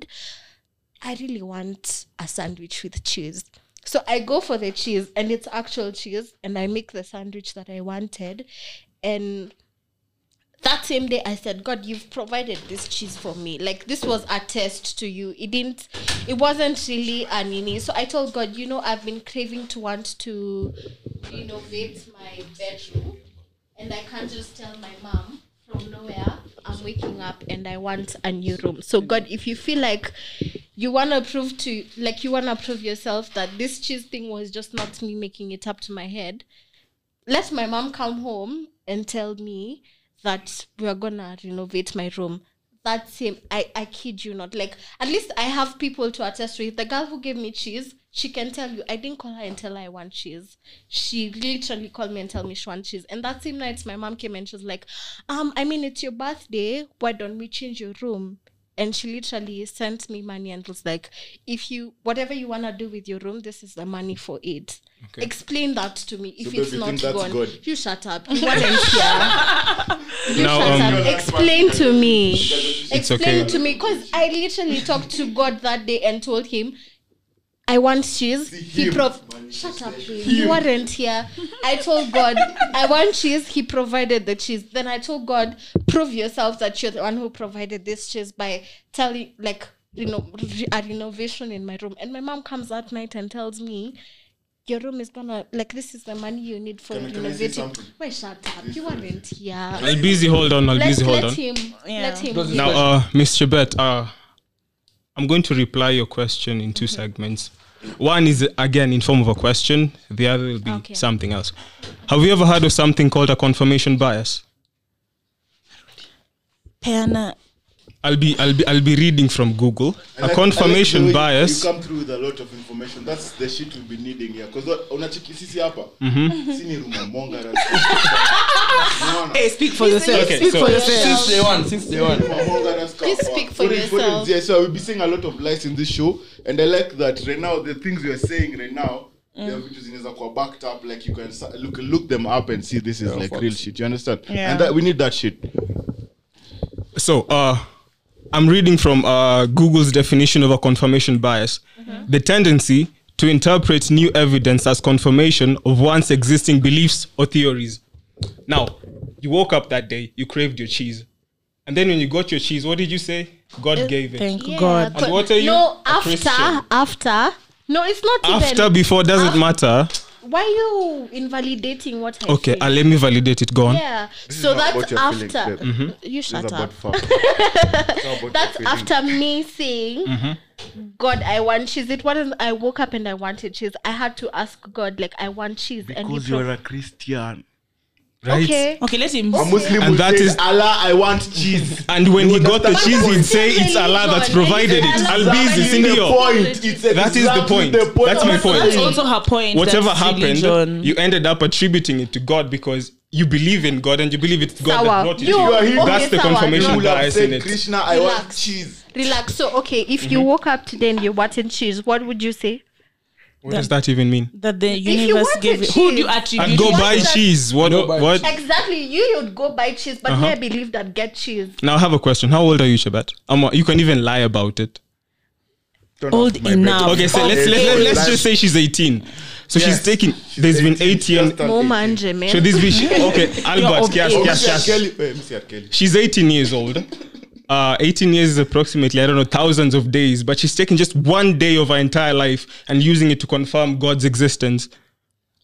I really want a sandwich with cheese. So I go for the cheese, and it's actual cheese, and I make the sandwich that I wanted. And that same day I said, God, you've provided this cheese for me. Like, this was a test to you. It wasn't really a nini. So I told God, I've been craving to want to renovate my bedroom, and I can't just tell my mom from nowhere I'm waking up and I want a new room. So God, if you feel like you want to prove yourself that this cheese thing was just not me making it up to my head, let my mom come home and tell me that we're gonna renovate my room. That same, I kid you not. Like, at least I have people to attest to it. The girl who gave me cheese, she can tell you, I didn't call her and tell her I want cheese. She literally called me and told me she wants cheese. And that same night, my mom came and she was like, it's your birthday. Why don't we change your room? And she literally sent me money and was like, whatever you want to do with your room, this is the money for it. Okay. Explain that to me. If it's not gone, good. You shut up. You weren't here. Shut up. Explain to me. Explain to me. Because I literally talked to God that day and told him, I want cheese. Shut up, please. You weren't here. I told God, I want cheese. He provided the cheese. Then I told God, prove yourself that you're the one who provided this cheese by telling, a renovation in my room. And my mom comes that night and tells me, your room is gonna, this is the money you need for renovating. Wait, shut up. You weren't here. I'll busy hold on. Let him. Now, Miss Chebet, I'm going to reply your question in 2 segments. One is, again, in form of a question. The other will be something else. Have you ever heard of something called a confirmation bias? Peana. I'll be reading from Google. A confirmation bias. You come through with a lot of information. That's the shit we'll be needing here. Because unachiki sisi hapa. Sini rumamonga. Hey, speak for yourself. Okay, speak for yourself. Since day one. Please speak for yourself. Yeah, so we'll be saying a lot of lies in this show, and I like that right now the things we are saying right now. They are videos in backed up, like you can look them up and see this is like real shit. You understand? Yeah. And that we need that shit. So, I'm reading from Google's definition of a confirmation bias. The tendency to interpret new evidence as confirmation of one's existing beliefs or theories. Now, you woke up that day, you craved your cheese. And then when you got your cheese, what did you say? God gave it. Thank God. And what are you? No, Christian? after. No, it's not After, even. before, doesn't matter. Why are you invalidating what I Okay, say? let me validate it. Go on. Yeah. So that's after. You shut up. That's after me saying, God, I want cheese. It wasn't I woke up and I wanted cheese. I had to ask God, I want cheese. Because you're a Christian. Right? Okay, let him. A Muslim And will that say, is- Allah, I want cheese. And when he got the cheese, he'd say it's Allah that's provided it. Albiz is in the your. point. It's That is the point. That's my point. That's also her point. Whatever that's happened, religion. you ended up attributing it to God because you believe in God and you believe it's God that brought it to You you. are here. That's the Okay, confirmation You would have bias in said, it. Krishna, I want Relax. cheese. Relax. So, okay, if you woke up today and you wanted cheese, what would you say? What does that even mean? That the you universe wanted gave it. cheese, Who do you attribute? I'd go it? buy cheese. What? Exactly. You would go buy cheese, but me, I believe that get cheese. Now I have a question. How old are you, Chebet? You can even lie about it. Old enough. Okay, so let's just say she's 18. So she's taking. There's been 8 years. More manje, man. So this be okay. Albert, she's 18 years old. 18 years is approximately, thousands of days, but she's taking just one day of her entire life and using it to confirm God's existence.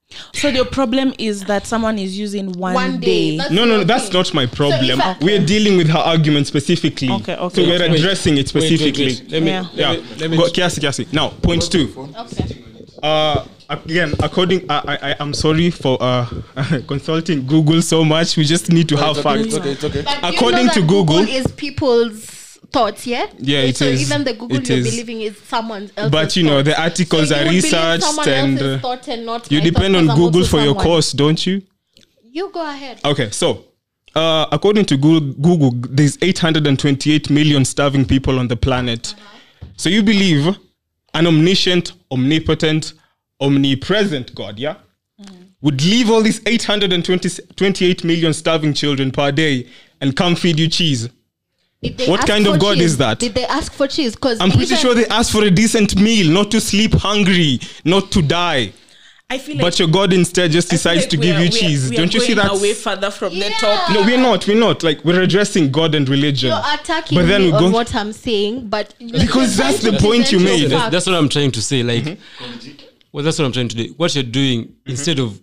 So your problem is that someone is using one day. day. That's No, your that's thing. not my problem. if I- We're dealing with her argument specifically. Okay. So we're addressing it specifically. Let me, Yeah. let me Go, Kiasi. Now, point 2. Okay. Again, I'm sorry for consulting Google so much. We just need to have facts. It's okay. But According you know to that Google- is people's thoughts, yeah? Yeah, it so is. even the Google It you're is. believing is someone else's But you know, thoughts. the articles So are you would believe researched someone and else's thought and not you my thought depend on 'cause I'm Google also for your someone. course, don't you? You go ahead. Okay, so according to Google, there's 828 million starving people on the planet. So you believe an omniscient, omnipotent, omnipresent God, yeah, would leave all these 828 million starving children per day and come feed you cheese? Did they What ask kind of for God cheese? is that? Did they ask for cheese? Because I'm pretty sure they asked for a decent meal, not to sleep hungry, not to die. I feel like But your God instead just I feel decides like to give you cheese. we Don't are you see going that? away further from the Yeah. topic. No, we're not. Like, we're addressing God and religion. you're attacking But then me we on go- what I'm saying, but Because that's the point you made. That's what I'm trying to say. Like, well, that's what I'm trying to do. What you're doing instead of,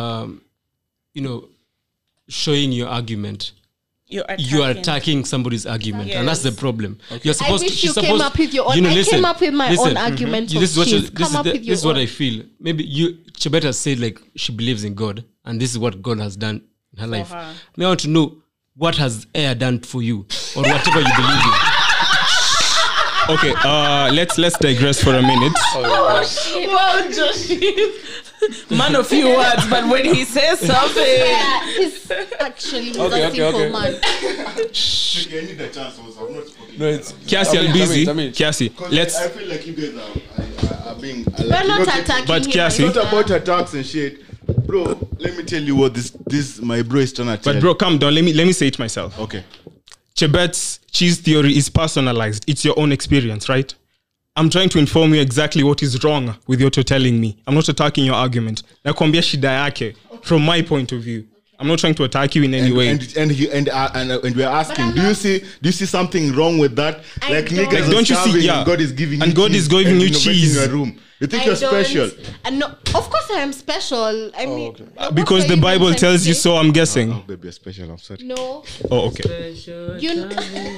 showing your argument, you are attacking somebody's argument, and that's the problem. You're I supposed wish to. you You're came supposed. up with your own. You know, I listen, came up with my listen. own argument. This is what you. Cheese. Come up with your This is what own. I feel. Maybe Chebeta said like she believes in God, and this is what God has done in her life. her. May I want to know what has air done for you, or whatever you believe in. Okay, let's digress for a minute. Wow, Josh. Man of few words, but when he says something. Yeah, he's actually he's a simple man. I need a chance also. I've not spoken. No, it's Kiasi, I'm busy. Kiasi, Because let's. I feel like you guys are being. We're not attacking But him. Kiasi- It's not about attacks and shit, bro. Let me tell you what this my bro is trying to tell. But bro, calm down. Let me say it myself. Okay. Chebet's cheese theory is personalized. It's your own experience, right? I'm trying to inform you exactly what is wrong with what you're telling me. I'm not attacking your argument. Nakwambia shida yake from my point of view. I'm not trying to attack you in any way. And we're asking, do you see something wrong with that? I Like don't. niggas Like, are don't you see- starving yeah. and God is giving And you God cheese is giving and you renovating cheese. your room. You think I you're don't- special? No, of course I am special. I mean, what Because are the you Bible even tells you saying? so, I'm guessing. Oh, baby, you're special. I'm sorry. No, Oh, okay. you.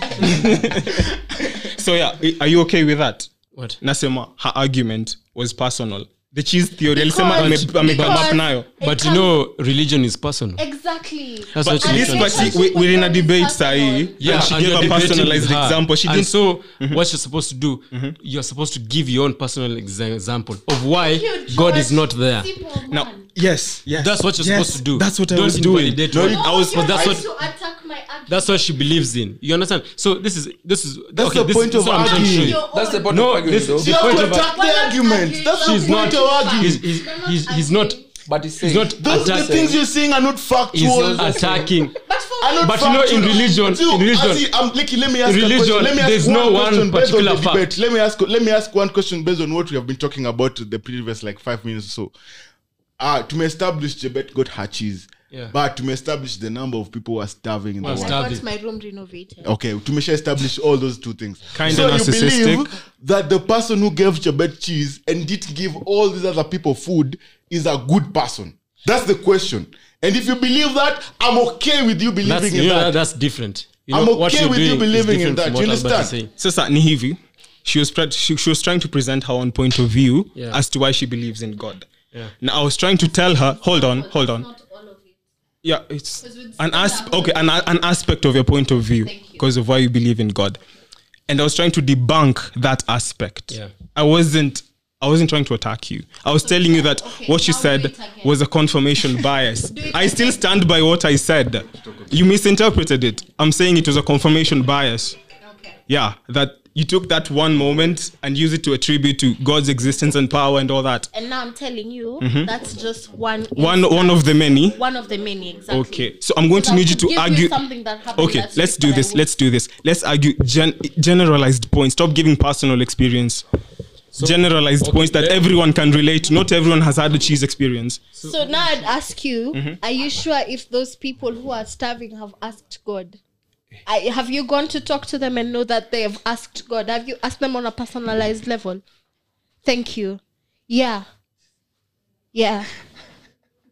So yeah, are you okay with that? What? Nasema, her argument was personal. The cheese theory, Because- alisema amekama because- nayo. But you know, religion is personal. Exactly. That's But what this you're trying to party, say. we're in a debate, Sai. Yeah, and she and gave you're a debating personalized with her. example. She and didn't. so what you're supposed to do, you're supposed to give your own personal example of why You God George, is not there. simple Now, man. yes. That's what you're supposed to do. That's what I Don't was doing. invalidate No, what- I was. You're that's trying what- to attack my argument. That's what she believes in. You understand? So this is That's okay, the this point is of what I'm trying to show arguing. you. That's the point No, of arguing, this- though. the You have point to of attack the argument. That's the She's point not- of arguing. He's not. But he's He's saying, not Those are the attacking. things you're saying are not He's factual. not attacking. But for Are me, not But you know, in factual. religion- See, in religion- I see, let me ask in a religion, question. Let me ask there's no one question based on particular the fact. debate. Let me ask one question based on what we have been talking about the previous like 5 minutes or so. To establish Jebet got her cheese. Yeah. But to establish the number of people who are starving in the Well, world. I got my room renovated. Okay, to establish all those two things. Kinda so you narcissistic. believe that the person who gave Chebet cheese and didn't give all these other people food is a good person? That's the question. And if you believe that, I'm okay with you believing in that. That's different. You know, I'm what okay you're with you doing is believing in different that. from You what Albert is understand? saying. Sasa ni hivi. She was trying to present her own point of view Yeah. as to why she believes in God. Yeah. Now I was trying to tell her, hold on. Not all of it. Yeah, it's with an some an aspect of your point of view Thank you. because of why you believe in God. And I was trying to debunk that aspect. Yeah. I wasn't trying to attack you. I was telling you that okay, what you now do said it again. was a confirmation bias. it I still stand by what I said. You misinterpreted it. I'm saying it was a confirmation bias. Okay. Yeah, that you took that one moment and used it to attribute to God's existence and power and all that. And now I'm telling you, that's just one. One of the many. One of the many, exactly. Okay, so I'm going to So I need you could to give argue. something that happened Okay, last let's week, do but I this. would- Let's do this. Let's argue generalized points. Stop giving personal experience. Generalized points that everyone can relate to. Not everyone has had a cheese experience. So now I'd ask you, are you sure if those people who are starving have asked God? Have you gone to talk to them and know that they have asked God? Have you asked them on a personalized level? Thank you. Yeah.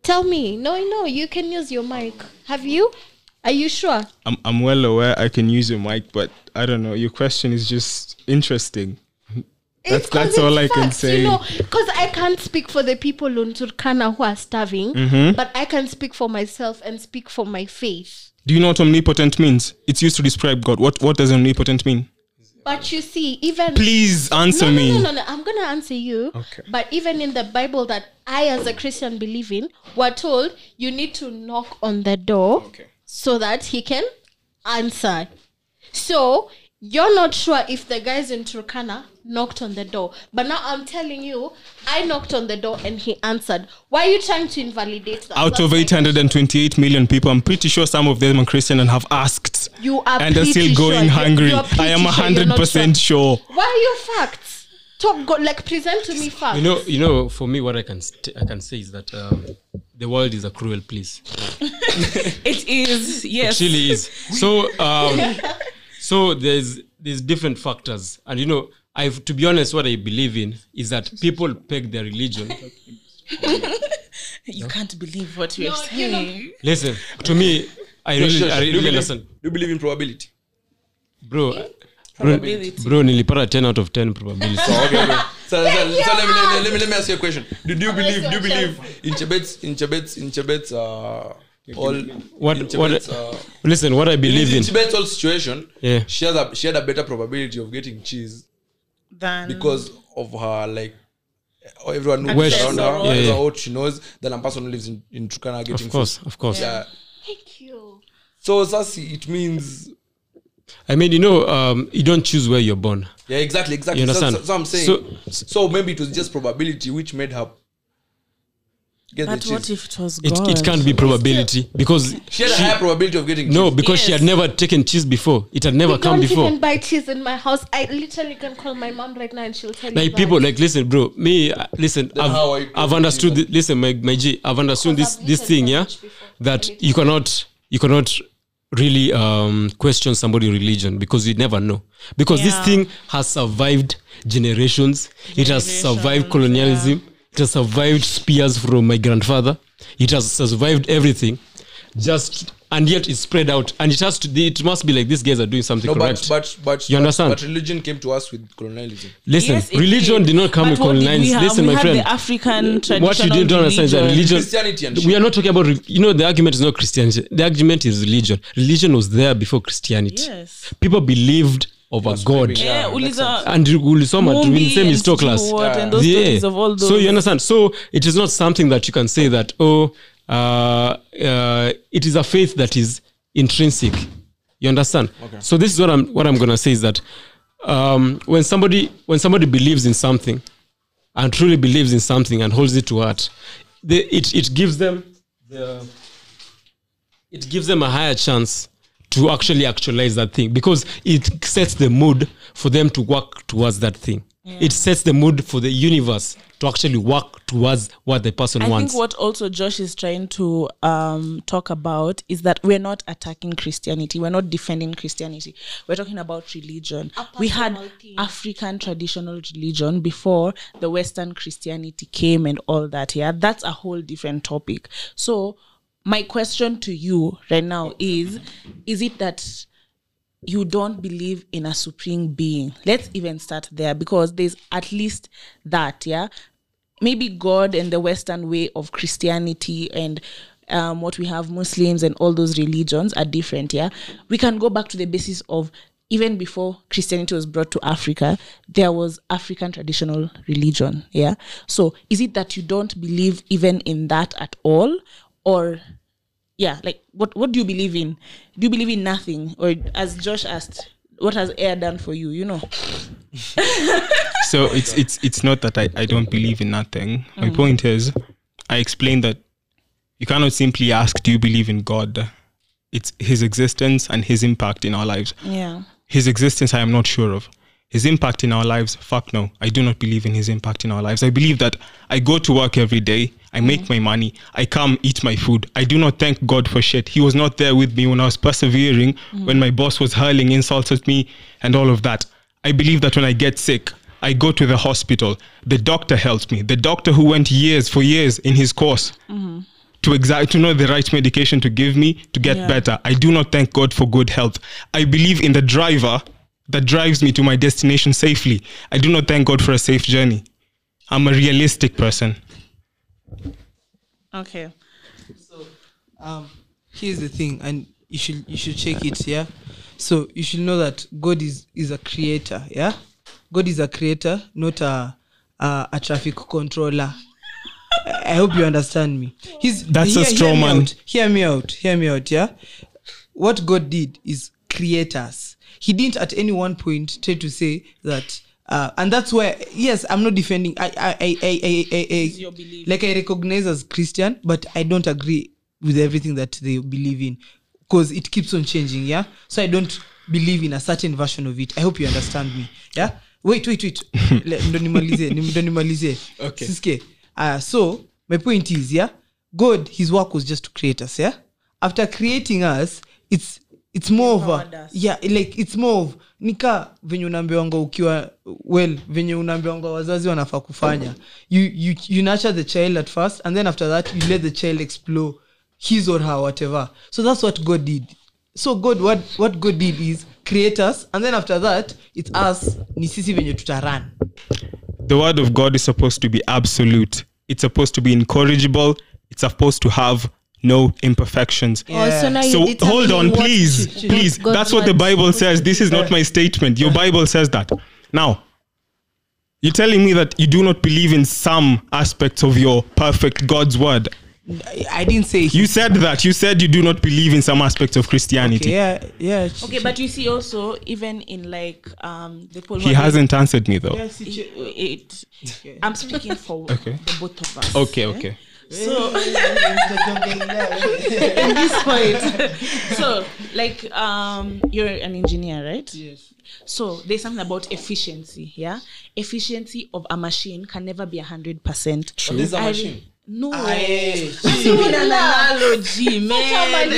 Tell me. No, you can use your mic. Have you? Are you sure? I'm well aware I can use your mic, but I don't know. Your question is just interesting. That's all I can say. Because I can't speak for the people in Turkana who are starving, but I can speak for myself and speak for my faith. Do you know what omnipotent means? It's used to describe God. What does omnipotent mean? But you see, even... Please answer me. No. I'm going to answer you. Okay. But even in the Bible that I as a Christian believe in, we're told you need to knock on the door so that he can answer. So... You're not sure if the guys in Turkana knocked on the door. But now I'm telling you, I knocked on the door and he answered. Why are you trying to invalidate that? Out of 828 million people, I'm pretty sure some of them are Christian and have asked. You are and are still going hungry. I am 100% sure. Why are you facts? Present to me facts. You know, for me, what I can say is that the world is a cruel place. It is, yes. It really is. So there's different factors, and to be honest, what I believe in is that people peg their religion. You can't believe what you're saying. Listen, to me, I really understand. Do you believe in probability? Bro, nilipata 10 out of 10 probability. So let me ask you a question. Do you believe in Chebet's listen, what I believe in Chebet's whole situation, yeah, she had a better probability of getting cheese than because of her everyone knows around her, what she knows, than a person who lives in Turkana getting of course. Yeah. Thank you. So Sasi, it means you don't choose where you're born. Yeah, exactly. You understand? So I'm saying so maybe it was just probability which made her get but the cheese. What if it was God? It can't be probability because she had a higher probability of getting cheese. No, because she had never taken cheese before. It had never come before. I don't even buy cheese in my house. I literally can call my mom right now and she'll tell you people listen, bro. I've understood listen, my G, I've understood this thing, yeah, that you cannot really question somebody's religion because you never know, because this thing has survived generations. It has survived colonialism. It has survived spears from my grandfather. It has survived everything. And yet it's spread out. And it must be like these guys are doing something correct. But you understand? But religion came to us with colonialism. Listen, yes, religion did not come with colonialism. Listen, my friend. The African traditional what you didn't understand is that religion. Christianity and we are not talking about. The argument is not Christianity. The argument is religion. Religion was there before Christianity. Yes. People believed of a God. Yeah, and ulisoma to same is class. And those stories of all those. So you understand? So it is not something that you can say that it is a faith that is intrinsic. You understand? Okay. So this is what I'm gonna say is that when somebody believes in something and truly believes in something and holds it to heart, it gives them a higher chance to actually actualize that thing, because it sets the mood for them to work towards that thing. Yeah. It sets the mood for the universe to actually work towards what the person wants. I think what also Josh is trying to talk about is that we're not attacking Christianity. We're not defending Christianity. We're talking about religion. We had African traditional religion before the Western Christianity came and all that. Yeah, that's a whole different topic. So my question to you right now is it that you don't believe in a supreme being? Let's even start there, because there's at least that, yeah? Maybe God and the Western way of Christianity and what we have Muslims and all those religions are different, yeah? We can go back to the basis of even before Christianity was brought to Africa, there was African traditional religion, yeah? So is it that you don't believe even in that at all? Or, yeah, like, what do you believe in? Do you believe in nothing? Or, as Josh asked, what has air done for you, you know? So it's not that I don't believe in nothing. My point is, I explained that you cannot simply ask, do you believe in God? It's his existence and his impact in our lives. Yeah. His existence, I am not sure of. His impact in our lives, fuck no. I do not believe in his impact in our lives. I believe that I go to work every day. I make my money. I come eat my food. I do not thank God for shit. He was not there with me when I was persevering, when my boss was hurling insults at me and all of that. I believe that when I get sick, I go to the hospital. The doctor helps me. The doctor who went years in his course to know the right medication to give me to get better. I do not thank God for good health. I believe in the driver that drives me to my destination safely. I do not thank God for a safe journey. I'm a realistic person. Okay. So, here's the thing, and you should check it. Yeah. So you should know that God is a creator. Yeah. God is a creator, not a traffic controller. I hope you understand me. That's a straw man. Hear me out. Yeah. What God did is create us. He didn't at any one point try to say that, and that's why. Yes, I'm not defending. Your belief. Like I recognize as Christian, but I don't agree with everything that they believe in because it keeps on changing. Yeah. So I don't believe in a certain version of it. I hope you understand me. Yeah. Wait. Ndo nimalize. Okay. Siske. So my point is, yeah, God, his work was just to create us. Yeah. After creating us, it's more of a, yeah, like it's more of nika venye unaambiwanga ukiwa venye unaambiwanga wazazi wanafaa kufanya. You nurture the child at first, and then after that you let the child explore his or her whatever. So that's what God did. So God, what God did is create us, and then after that it's us ni sisi venye tutaran. The word of God is supposed to be absolute. It's supposed to be incorrigible. It's supposed to have no imperfections. Yeah. So hold on, please. That's what the Bible says. This is not my statement. Your Bible says that. Now, you're telling me that you do not believe in some aspects of your perfect God's word. I didn't say. You said that. You said you do not believe in some aspects of Christianity. Okay, yeah. Okay, but you see also, even in like the Paul. He hasn't answered me though. I'm speaking for the both of us. Okay. So in this point, so like you're an engineer, right? Yes. So there's something about efficiency. Yeah, efficiency of a machine can never be 100%. True. This is a machine. No, it's an analogy, man.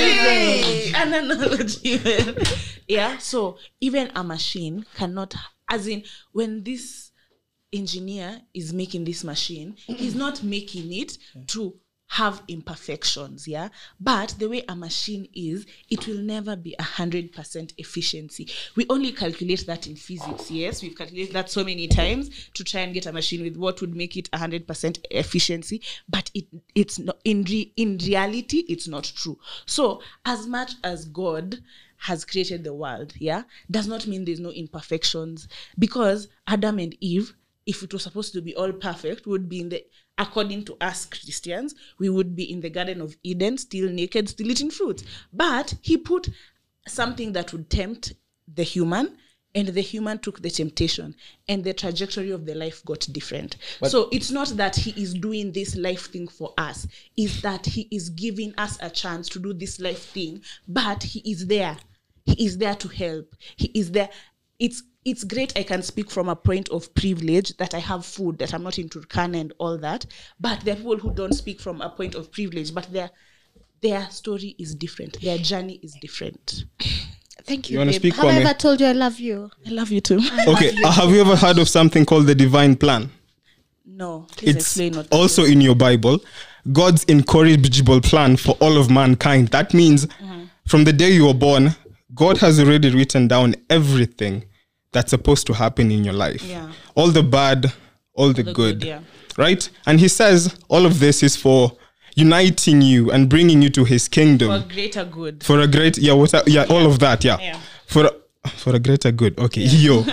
An analogy, man. Yeah. So even a machine cannot, as in when this engineer is making this machine, he's not making it to have imperfections, yeah, but the way a machine is, it will never be 100% efficiency. We only calculate that in physics. Yes, we've calculated that so many times to try and get a machine with what would make it 100% efficiency, but it's not in reality it's not true. So as much as God has created the world, yeah, does not mean there's no imperfections, because Adam and Eve, if it was supposed to be all perfect, would be in the, according to us Christians, we would be in the Garden of Eden, still naked, still eating fruits. But he put something that would tempt the human, and the human took the temptation, and the trajectory of the life got different. So it's not that he is doing this life thing for us, it's that he is giving us a chance to do this life thing, but he is there. He is there to help. He is there. It's great I can speak from a point of privilege that I have food, that I'm not in Turkana and all that. But there are people who don't speak from a point of privilege, but their story is different. Their journey is different. Thank you, You wanna babe. speak Have for I me? ever told you I love you? I love you too. Okay, have you ever heard of something called the divine plan? No, please It's explain what also in your Bible. God's incorrigible plan for all of mankind. That means from the day you were born, God has already written down everything that's supposed to happen in your life. Yeah. All the bad, all the good. yeah. Right? And he says all of this is for uniting you and bringing you to his kingdom. For greater good. For a great, all of that, yeah. Yeah. For a greater good. Okay, yo.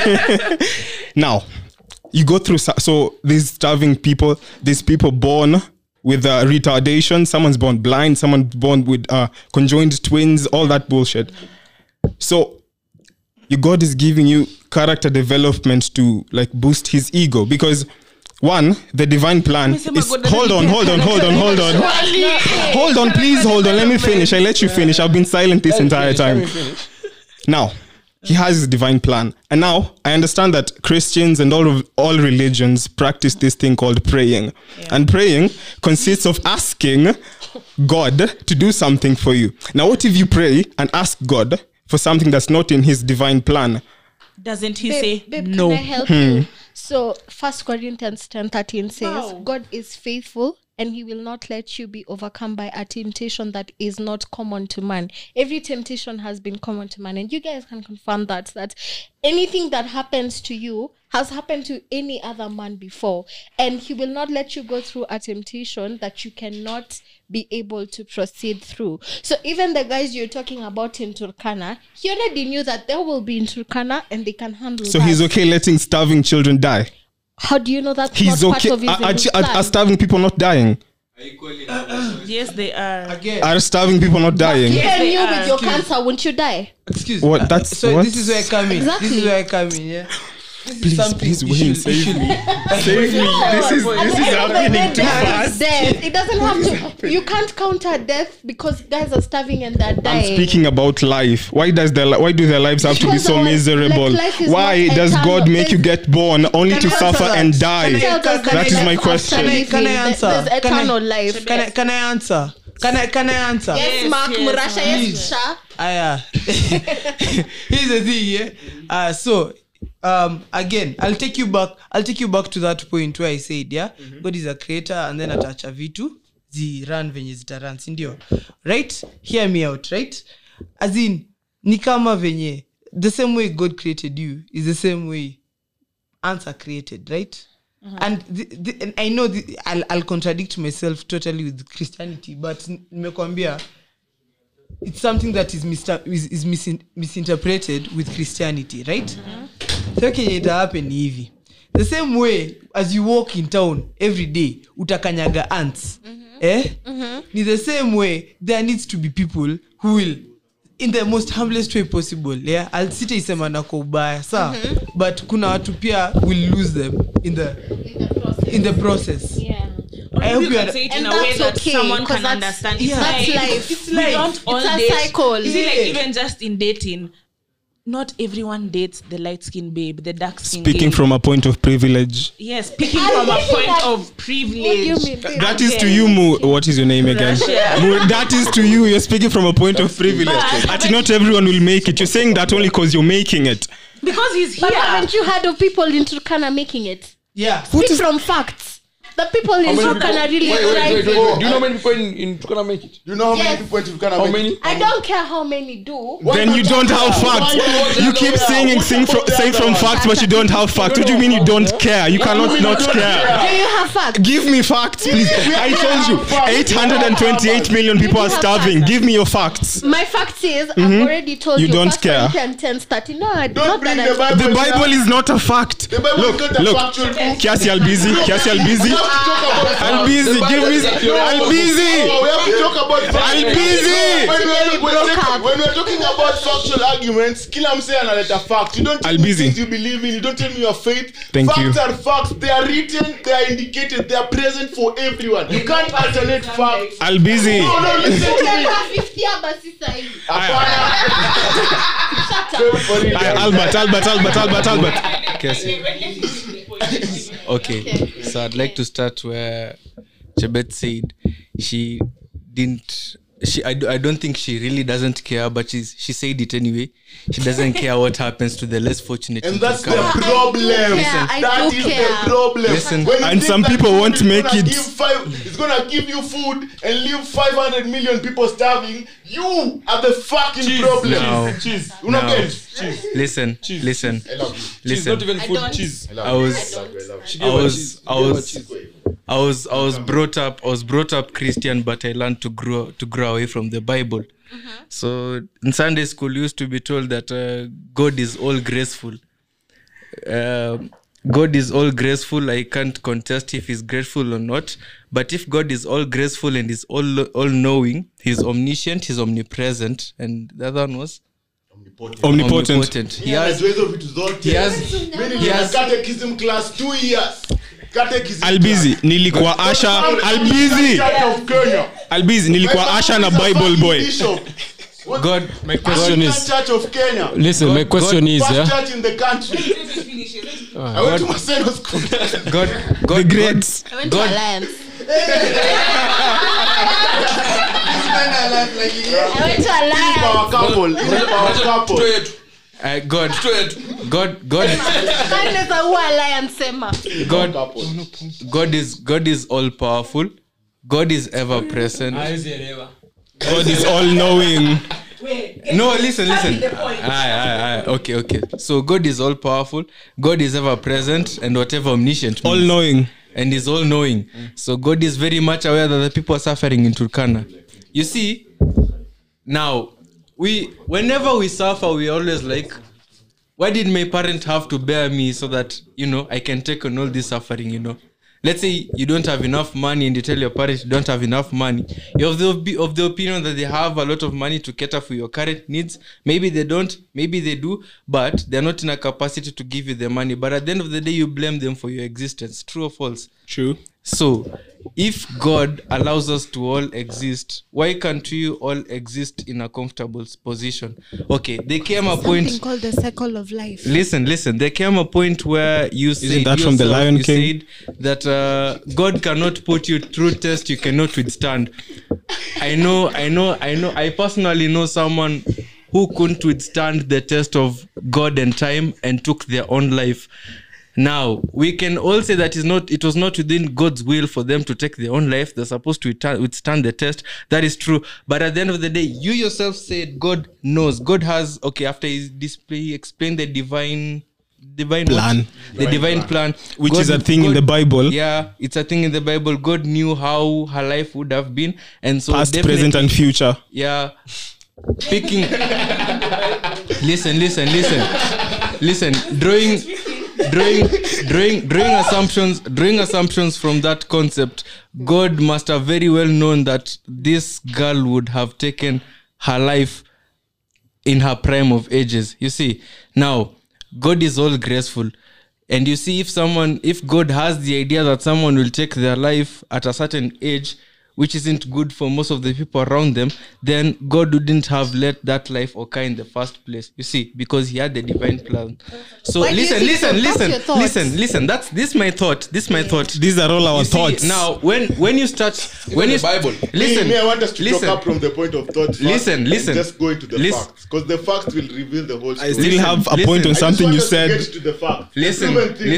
Now, you go through, so these starving people, these people born with retardation, someone's born blind, someone's born with conjoined twins, all that bullshit. So, your God is giving you character development to like boost his ego, because one, the divine plan is, hold on, please, let me finish. I let you finish. I've been silent this entire time. Now, he has his divine plan, and now I understand that Christians and all religions practice this thing called praying, and praying consists of asking God to do something for you. Now, what if you pray and ask God for something that's not in his divine plan? Doesn't he say babe, no? Can I help you? So 1 Corinthians 10:13 says, God is faithful and he will not let you be overcome by a temptation that is not common to man. Every temptation has been common to man, and you guys can confirm that anything that happens to you has happened to any other man before, and he will not let you go through a temptation that you cannot be able to proceed through. So even the guys you're talking about in Turkana, he already knew that they will be in Turkana and they can handle So that. he's okay letting starving children die. How do you know that's He's not okay. part of his Are starving people not dying? Yes, they are. Again. Are starving people not dying? Even they you are. with your cancer, won't you die? Excuse What? me. That's So what? this is where I come in. Exactly. This is where I come in, yeah. Please, Wayne, save me. Save me. This is happening too fast. Death. It doesn't have to. You can't counter death because guys are starving and they're I'm dying. speaking about life. Why do their lives have to be Because so our- miserable? like, life is Why not does eternal. God make you get born only Can to I answer suffer that? and Can die? I- Tells us That is my life question. after living. Can I answer? There's eternal life. Can I answer? Can I answer? Yes, Mark Murasha. Yes, Sha. Here's the thing, yeah. So again, I'll take you back to that point where I said, yeah, God is a creator and then atacha vitu run venye zitaran, si ndio? Right? Hear me out, right? As in, ni kama venye the same way God created you is the same way ants are created, right? And and I know I'll contradict myself totally with Christianity, but nimekwambia it's something that is misinterpreted with Christianity, right? So kenye ita happen ni hivi. The same way as you walk in town every day utakanyaga ants, ni the same way there needs to be people who will, in the most humblest way possible, yeah, I'll sit isema na kwa ubaya sawa, but kuna watu pia will lose them in the process. Yeah. I hope you you can are, say it in and a way that's that okay, someone 'cause can that's- understand. yeah, that's life. It's We life. don't all It's a date. cycle. Is it like Yeah. even just in dating? Not everyone dates the light skinned babe, the dark skinned Speaking babe. from a point of privilege. Yes, speaking from a point of privilege. What do you mean? That is to you, Mu. What is your name again? Russia. Mu, that is to you. You're speaking from a point of privilege. But not everyone will make it. You're saying that only because you're making it. Because he's But here. haven't you heard of people in Turkana making it? yeah. Speak from facts. The people in Turkana really Wait. try. Do you know how many people in Turkana make it? You know how many Yes. people in Turkana How make many? it? I don't care how many do. Then you don't have facts. You keep saying from facts, but you don't have facts. What do you mean you don't care? You cannot not care. Do you have facts? Give me facts, please. I told you, 828 million people are starving. Give me your facts. My fact is, I've already told You you. don't First care. Corinthians 10:30. No, I Don't not bring that the I- Bible. The Bible is not a fact. The Bible is not a Look, factual book. Kiasi Albizi, Albizi, give me, Albizi. Oh, we have to talk about facts. Albizi. When we're talking about factual arguments, kila mse analeta fact. You don't tell me Albizi. things you believe in. You don't tell me your faith. Thank facts you. are facts. They are written. They are indicated. They are present for everyone. You can't alternate facts. Albizi. No, listen to me. 50 hapa sasa hivi. For real. Albert. Okay, so I'd like to start where Chebet said she didn't. I don't think she really doesn't care, but she said it anyway. She doesn't care what happens to the less fortunate. And in that's the Turkana. problem. I That do is care. the problem. Listen. When you And think some that people food won't is make gonna it. it's gonna give you food and leave 500 million people starving. You are the fucking problem. No. Cheese. You No. know cheese. Listen. I love you. Cheese, not Listen. even food, cheese. I was brought up Christian, but I learned to grow away from the Bible. So in Sunday school, we used to be told that God is all graceful. God is all graceful. I can't contest if he's grateful or not. But if God is all graceful and is all knowing, he's omniscient, he's omnipresent, and the other one was Omnipotent. He has catechism class 2 years. Catechism Albizi, class. nilikuwa Asha. Albizi. Church of Kenya. Albizi, nilikuwa Asha na Bible boy. God. My question is, Church of Kenya. listen, my question is, First yeah, church in the country. I went to Maseno school. The greats. I went to Alliance. I went to Alliance. Power couple. Power couple. Kindness are who Alliance sema. God is all powerful. God is ever present. God is all knowing. No, listen. Aye. Okay. So God is all powerful. God is ever present and whatever omniscient means. All knowing. And is all knowing. So God is very much aware that the people are suffering in Turkana. You see, now whenever we suffer, we always like, why did my parent have to bear me so that, I can take on all this suffering, Let's say you don't have enough money and you tell your parents you don't have enough money. You're of the opinion that they have a lot of money to cater for your current needs. Maybe they don't, maybe they do, but they're not in a capacity to give you the money. But at the end of the day, you blame them for your existence. True or false? True. So, if God allows us to all exist, why can't we all exist in a comfortable position? Okay, there came a point. Something called the cycle of life. Listen. There came a point where you said that from the Lion King? Said that God cannot put you through test you cannot withstand. I know. I personally know someone who couldn't withstand the test of God and time and took their own life. Now, we can all say that it was not within God's will for them to take their own life. They're supposed to withstand the test. That is true. But at the end of the day, you yourself said God knows. God has, after he explained the divine plan. The divine plan. Which is a thing in the Bible. Yeah, it's a thing in the Bible. God knew how her life would have been. And so past, present, and future. Yeah. Picking. Listen. Drawing assumptions from that concept, God must have very well known that this girl would have taken her life in her prime of ages. You see, now God is all graceful, and you see, if God has the idea that someone will take their life at a certain age, which isn't good for most of the people around them, then God wouldn't have let that life occur in the first place. You see, because he had the divine plan. So listen. This my thought. These are all our thoughts. Now, when you start, the Bible. Listen. I want us to talk up from the point of thought. Listen. Just go into the facts, because the facts will reveal the whole story. I still have a point on something you said. Get to the facts. Listen.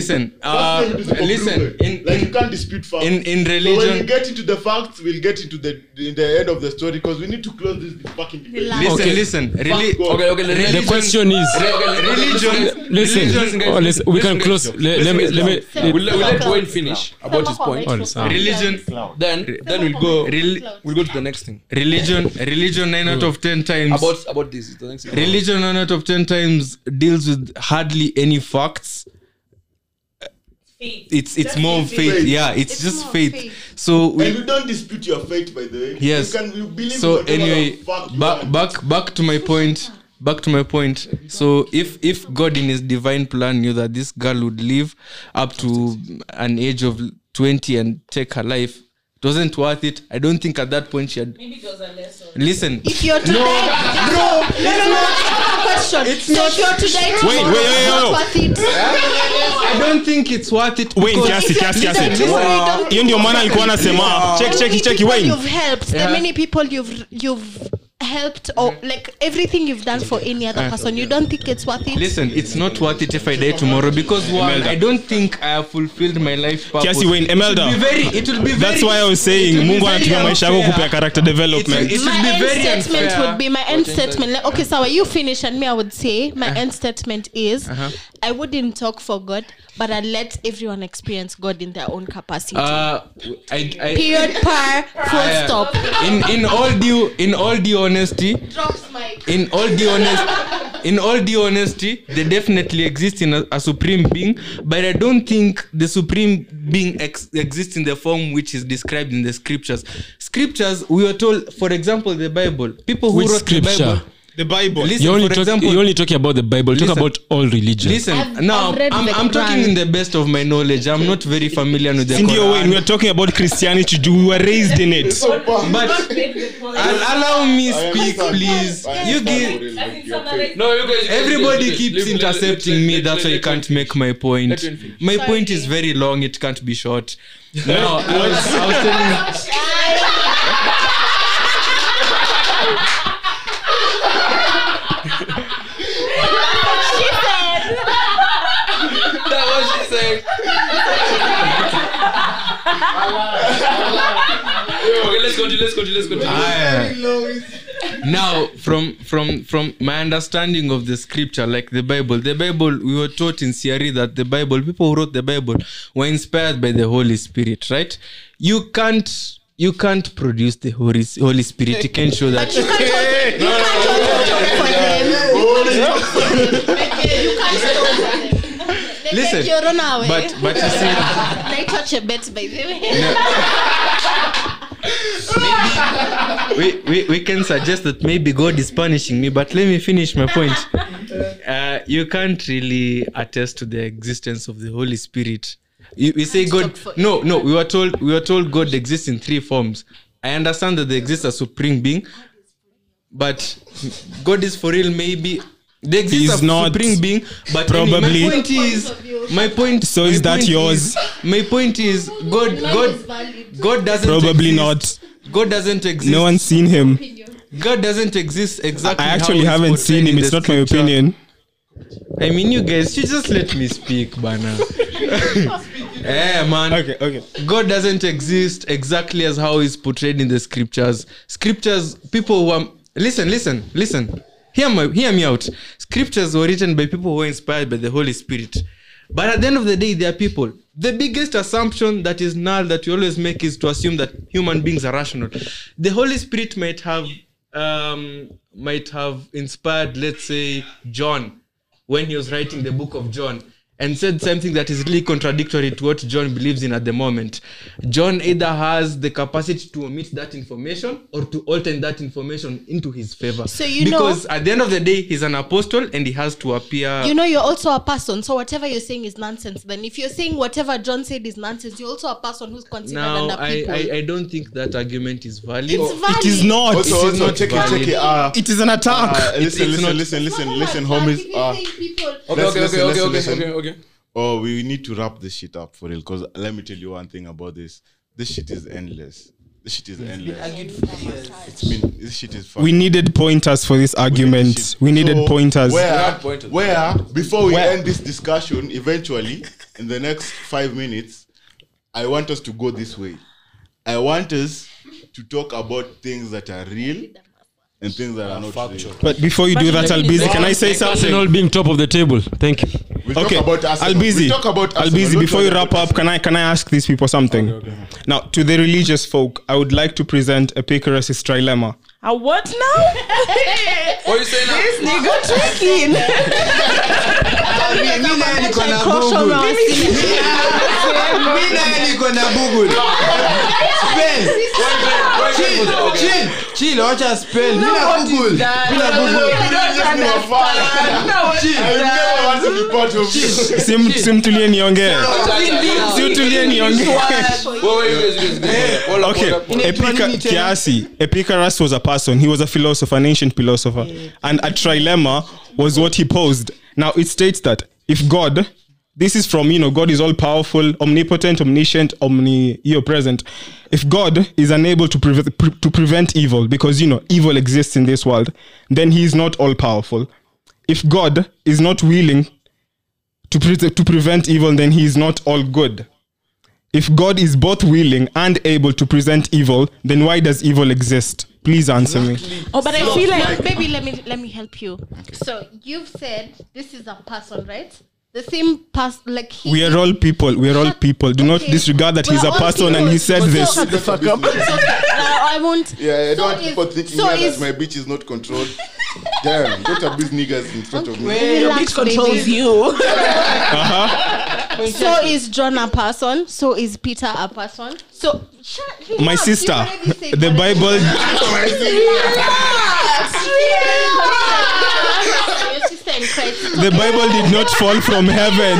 Like you can't dispute facts. In religion, so when you get into the facts, we'll get into the end of the story, because we need to close this fucking debate. Listen. The question is religion. Listen. We can close. Let me. We'll let Wayne finish about his point. Religion. Then we'll go to the next thing. Religion 9 out of 10 times. About this is the next thing. Religion 9 out of 10 times deals with hardly any facts. It's more faith. Yeah, it's just faith. So and we don't dispute your faith, by the way. Yes. You believe so anyway, back to my point. So if God in his divine plan knew that this girl would live up to an age of 20 and take her life, it wasn't worth it. I don't think at that point she had. Maybe it was a lesson. Listen. If you're to die, no. Question. It's so not. If you're to die, Wait. I don't think it's worth it. Wait, kiasi. Hiyo ndio maana alikuwa anasema check Wayne. You've helped. The many people you've helped, or like everything you've done for any other person, you don't think it's worth it? Listen, it's not worth it if I die tomorrow, because one, I don't think I have fulfilled my life purpose. Kiasi Wayne, Emelda. It will be very. That's why I was saying Mungu anatumia maisha yako kupea character development. It will be very unfair. My end statement. Like, okay, so you finish and me, I would say my end statement is I wouldn't talk for God, but I'd let everyone experience God in their own capacity. Period. Par. Full stop. In all due honesty, in all due honesty, they definitely exist in a supreme being, but I don't think the supreme being exists in the form which is described in the scriptures. Scriptures, we were told, for example, the Bible. People who Which wrote scripture? the Bible. Listen, you're only talking about the Bible. Talk about all religions. Listen, I'm talking in the best of my knowledge. I'm not very familiar with the Quran. We are talking about Christianity. We were raised in it. But allow me speak, please. You give. No, you guys. Everybody keeps intercepting me. That's why I can't make my point. My point is very long. It can't be short. Now, I was telling. That was she saying. let's continue. Now, from my understanding of the scripture, like the Bible, we were taught in CRE that the Bible, people who wrote the Bible were inspired by the Holy Spirit, right? You can't produce the Holy Spirit. You can't show that. You can't Listen, but you see, I touch a bet by the way. we can suggest that maybe God is punishing me, but let me finish my point. You can't really attest to the existence of the Holy Spirit. We say God. No. We were told God exists in 3 forms. I understand that they exist as supreme being, but God is for real. Maybe they exist as not supreme being, but probably. Anyway, my point. So is that yours? My point is God doesn't. Probably exist. not. God doesn't exist. No one's seen him. God doesn't exist exactly. I actually how haven't it's seen him. portrayed in It's the not my scripture. opinion. I mean, you guys should just let me speak, bana. Man. Okay. God doesn't exist exactly as how it's portrayed in the scriptures. Scriptures, people who are listen. Hear me out. Scriptures were written by people who were inspired by the Holy Spirit. But at the end of the day, there are people. The biggest assumption that is null that you always make is to assume that human beings are rational. The Holy Spirit might have inspired, let's say, John when he was writing the book of John, and said something that is really contradictory to what John believes in at the moment. John either has the capacity to omit that information or to alter that information into his favor. So because at the end of the day, he's an apostle and he has to appear. You're also a person. So whatever you're saying is nonsense. Then if you're saying whatever John said is nonsense, you're also a person who's considered Now, under people. I don't think that argument is valid. It's valid. It is not. Also, check it. It is an attack. Listen, homies. Okay. Oh, we need to wrap this shit up for real. Because let me tell you one thing about this. This shit is endless. This shit is fun. We needed pointers for this argument. We needed pointers. Where before we end this discussion, eventually, in the next 5 minutes, I want us to go this way. I want us to talk about things that are real and things that are not real. But before you do that, Albizi, can I say something? Arsenal being top of the table. Thank you. Talk about Arsenal. Albizi, before you wrap up, can I ask these people something? Okay. Now, to the religious folk, I would like to present Epicurus' trilemma. A what now? What you saying now? This nigga tricking. Chill, watch us spell. Simtulie niongee. Okay, Epicurus was a person. He was a philosopher, an ancient philosopher. And a trilemma was what he posed. Now, it states that if God, this is from, God is all powerful, omnipotent, omniscient, omnipresent. If God is unable to prevent evil, because, evil exists in this world, then he is not all powerful. If God is not willing to prevent evil, then he is not all good. If God is both willing and able to prevent evil, then why does evil exist? Please answer me. Oh, but I feel like baby, let me help you. Okay. So you've said this is a person, right? The same person, like we are all people. We are all people. Do not disregard that he's a person and he said this. Shut the fuck up. I won't. Yeah, I don't want people thinking that my bitch is not controlled. Damn, don't abuse niggas in front of me. Your bitch controls you. So is John a person? So is Peter a person? So my sister, the Bible. The Bible did not fall from heaven.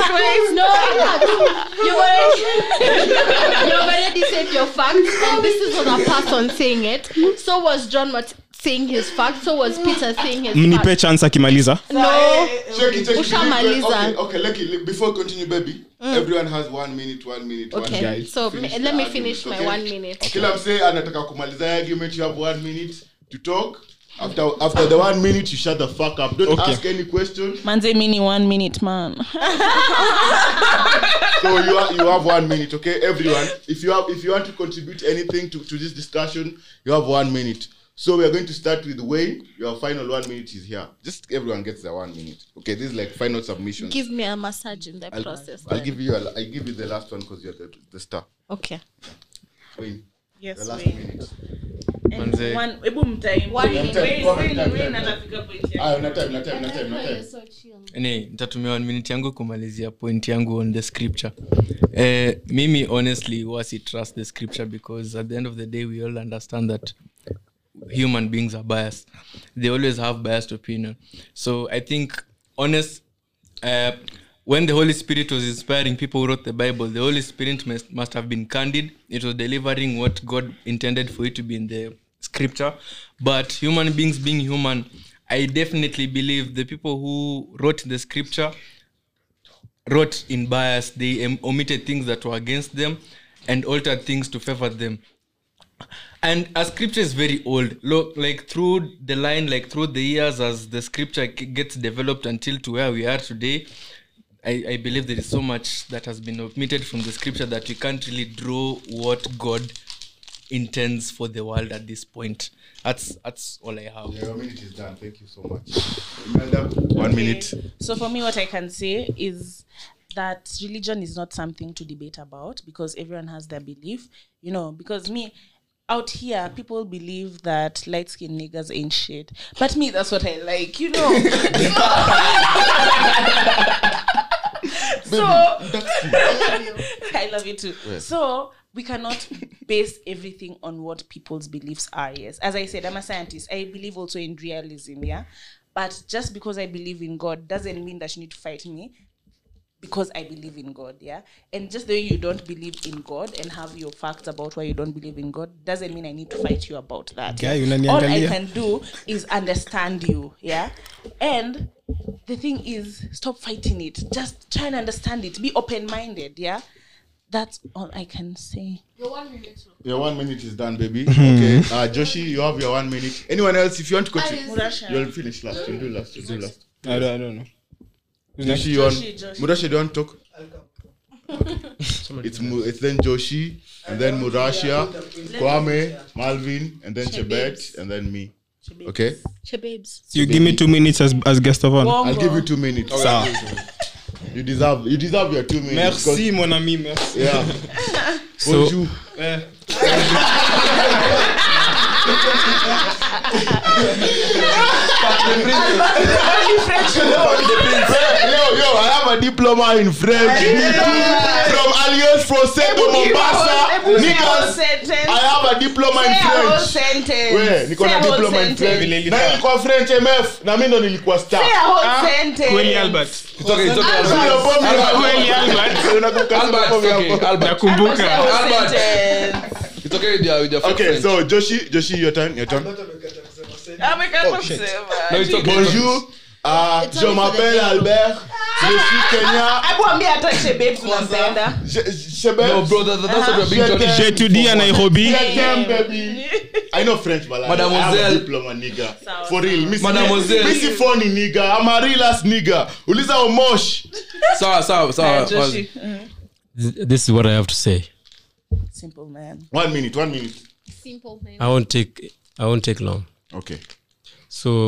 You already said your facts, and this is not a person saying it. So was John saying his facts, so was Peter saying his Mnipe facts. chance akimaliza. No. Ushamaliza. Okay, before we continue, baby. Everyone has 1 minute. Okay, so let me finish my 1 minute. Kila mse anataka kumaliza argument, you have 1 minute to talk. After the 1 minute, you shut the fuck up. Don't ask any question. Manze mini 1 minute, man. So you have 1 minute, okay, everyone. If you want to contribute anything to this discussion, you have 1 minute. So we are going to start with Wayne. Your final 1 minute is here. Just everyone gets their 1 minute. Okay, this is like final submission. Give me a massage in the process. I'll give you the last one because you're the star. Okay. Wayne. Yes, the last Wayne. minute. Manze. One time. Wayne atafika point yake. No time. Nitatumia 1 minute yangu kumalizia point yangu on the scripture. Mimi honestly was trust the scripture because at the end of the day we all understand that human beings are biased. They always have biased opinion. So I think when the Holy Spirit was inspiring people who wrote the Bible, the Holy Spirit must have been candid. It was delivering what God intended for it to be in the scripture. But human beings being human, I definitely believe the people who wrote the scripture wrote in bias. They omitted things that were against them and altered things to favor them. And as scripture is very old, like through the line, like through the years, as the scripture gets developed until to where we are today, I believe there is so much that has been omitted from the scripture that we can't really draw what God intends for the world at this point. That's all I have. Your minute is done. Thank you so much. Imelda, 1 minute. So for me, what I can say is that religion is not something to debate about because everyone has their belief. Because me, out here, people believe that light-skinned niggas ain't shit. But me, that's what I like, So, I love you too. Yes. So, we cannot base everything on what people's beliefs are, yes. As I said, I'm a scientist. I believe also in realism, yeah? But just because I believe in God doesn't mean that you need to fight me because I believe in God, yeah? And just the way you don't believe in God and have your facts about why you don't believe in God doesn't mean I need to fight you about that. Yeah? All I can do is understand you, yeah? And the thing is, stop fighting it. Just try and understand it. Be open-minded, yeah? That's all I can say. Your 1 minute. Your 1 minute is done, baby. Okay. Joshi, you have your 1 minute. Anyone else, if you want to continue, you'll finish last. You'll do last. I don't know. Joshi, Murasha, do you want to talk? It's then Joshi, and then Murashia, Kwame, Malvin, and then Chebet, and then me. Okay? Chebabes. You give me 2 minutes as guest of honor. I'll give you 2 minutes. Okay. You deserve your 2 minutes. Merci, mon ami, merci. Yeah. So, I have a diploma in French. From Alliance Française de Mombasa. Niggas, I have a diploma in French. Where? Niko na diploma in French. Na nilikuwa French MF. Na mimi ndo nilikuwa star. Kweli Albert. Kweli Albert. Nakumbuka. Albert. It's okay with your Okay, so Joshi, your turn. No, it's okay. Bonjour. Je m'appelle Albert. Je suis Kenya. No, bro, that's what we're being told. J'étudie à Nairobi. Baby. I know French, but Mademoiselle. I have a diploma, nigga. For real. Mademoiselle. Missy funny, nigga. I'm a real ass nigga. Uliza Omosh. Sawa. This is what I have to say. Simple, man. 1 minute. Simple, man. I won't take long. Okay. So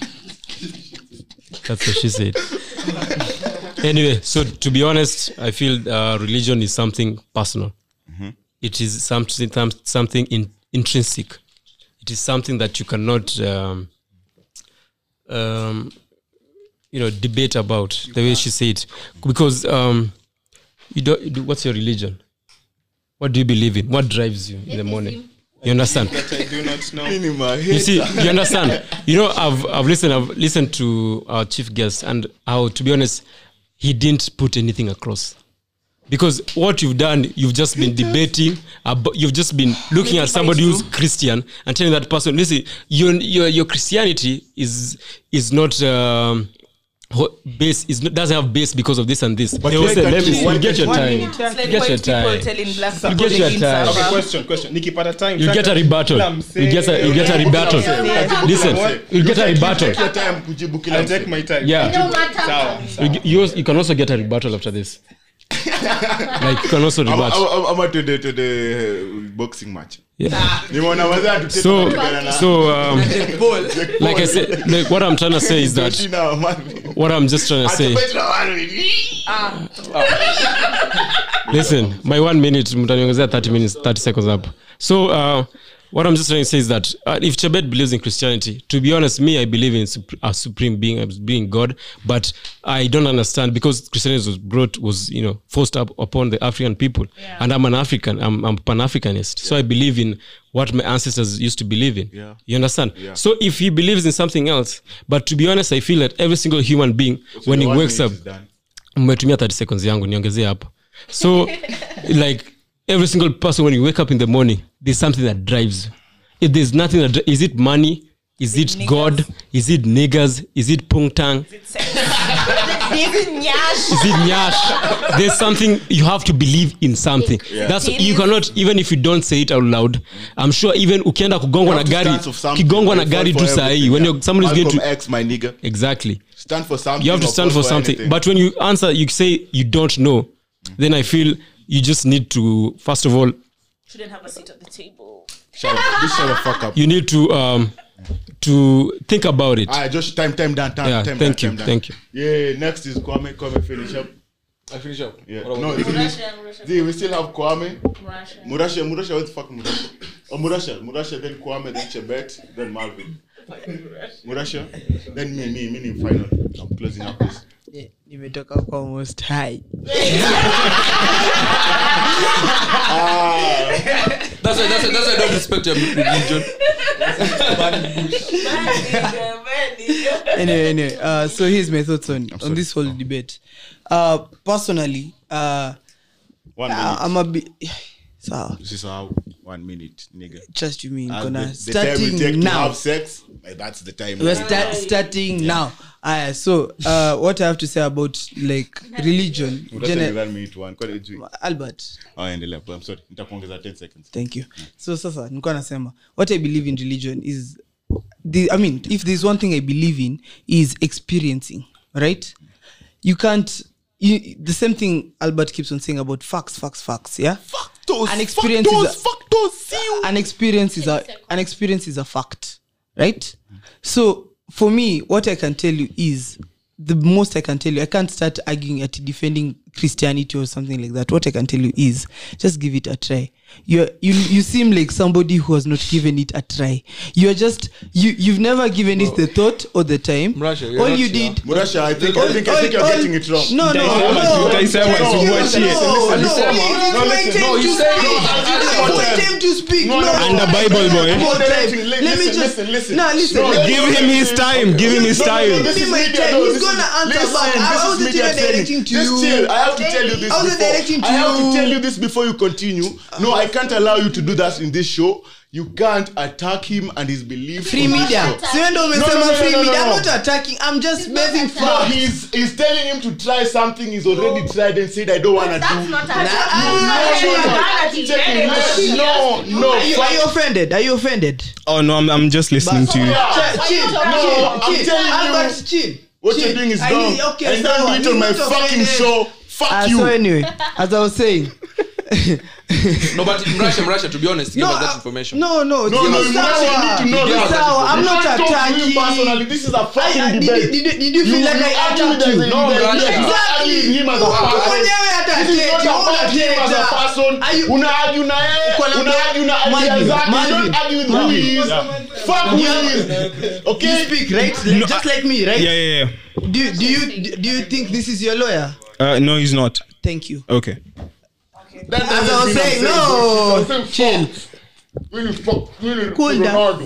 that's what she said. Anyway, so to be honest, I feel religion is something personal. Mm-hmm. It is something intrinsic. It is something that you cannot, debate about. The way she said, because what's your religion? What do you believe in? What drives you in the morning? You understand? That I do not know. You see, you understand? I've listened to our chief guest, and how, to be honest, he didn't put anything across. Because what you've done, you've just been debating, you've just been looking at somebody who's Christian and telling that person, listen, your Christianity is not base doesn't have base because of this and this. But you get your time. Get your time. Okay, question. Nikipata time. You get a rebuttal. You get a rebuttal. Listen, you get a rebuttal. I'll take my time. Yeah. You can also get a rebuttal after this. Like you can also rebut. I'm to the boxing match. Yeah. Nimeona wazee atu So Jake Paul. like I said, like what I'm trying to say is that what I'm just trying to say. Listen, my 1 minute mtaniongezea 30 seconds up. So what I'm just trying to say is that if Chebet believes in Christianity, to be honest, me, I believe in a supreme being God, but I don't understand because Christianity was forced up upon the African people, and I'm an African, I'm Pan-Africanist, so I believe in what my ancestors used to believe in. Yeah. You understand? Yeah. So if he believes in something else, but to be honest, I feel that every single human being, when he wakes up, umetumia 30 seconds yangu niongezee hapa. So like every single person, when you wake up in the morning, there's something that drives you. If there's nothing that is it money? Is it niggas? God? Is it niggas? Is it pungtang? Is it nyash? There's something you have to believe in something. Yeah. That's you cannot, even if you don't say it out loud. I'm sure even ukienda kugongwa na gari tu sahi when somebody's going to X my nigga. Exactly. Stand for something. You have to stand for something. Anything. But when you answer, you say you don't know. Then I feel you just need to, first of all, shouldn't have a seat at the table. Shut the fuck up. You need to think about it. Just time down. Yeah, thank you. Yeah, next is Kwame. Kwame, finish up. I finish up. Yeah. No, we still have Kwame. Murasha, what the fuck Murasha? Oh, Murasha, then Kwame, then Chebet, then Marvin. Murasha, then me in final. I'm closing up this. Nimetoka kwa most high. That's why I don't respect your religion. Anyway, so here's my thoughts on this whole debate. Personally, 1 minute. I'm a bit. So this is how 1 minute, nigga. Just you mean gonna the time we take now to have sex, that's the time. We're starting now. So what I have to say about like religion. Albert. I'm sorry. Nitakuongeza 10 seconds. Thank you. So sasa nilikuwa nasema what I believe in religion is if there's one thing I believe in is experiencing, right? You can't the same thing Albert keeps on saying about facts, yeah? An experience is a fact, right? So for me, what I can tell you is the most I can tell you. I can't start arguing at defending Christianity or something like that. What I can tell you is just give it a try. You seem like somebody who has not given it a try. You're just you've never given it the thought or the time. Murasha, all you did. Murasha, I think you're getting it wrong. No. You say time to speak. And the Bible boy. Let me just listen. Give him his time. He's gonna answer back. I wasn't even directing to you. I have to tell you this before you continue. No, I can't allow you to do that in this show. You can't attack him and his belief. Free media. No. I'm not attacking. I'm just basing facts. No, he's telling him to try something he's already tried and said I don't want to do. That's not No. Are you offended? Oh no, I'm just listening to you. Chill. What you're doing is wrong. Okay, and don't do it on my fucking show. Fuck you. So anyway, as I was saying. No, but in Russia, to be honest, give us that information. No, you need to know that. I'm not attacking personally. This is a fucking debate. Did you feel like I attacked you? No, exactly. Him as a person. This is not about him as a person. Una-argue na ideas. Don't argue with who he is. Fuck who he is. Okay? You speak, right? Just like me, right? Yeah. Do you think this is your lawyer? No, he's not. Thank you. Okay. As I was saying, no, chill. Cool down.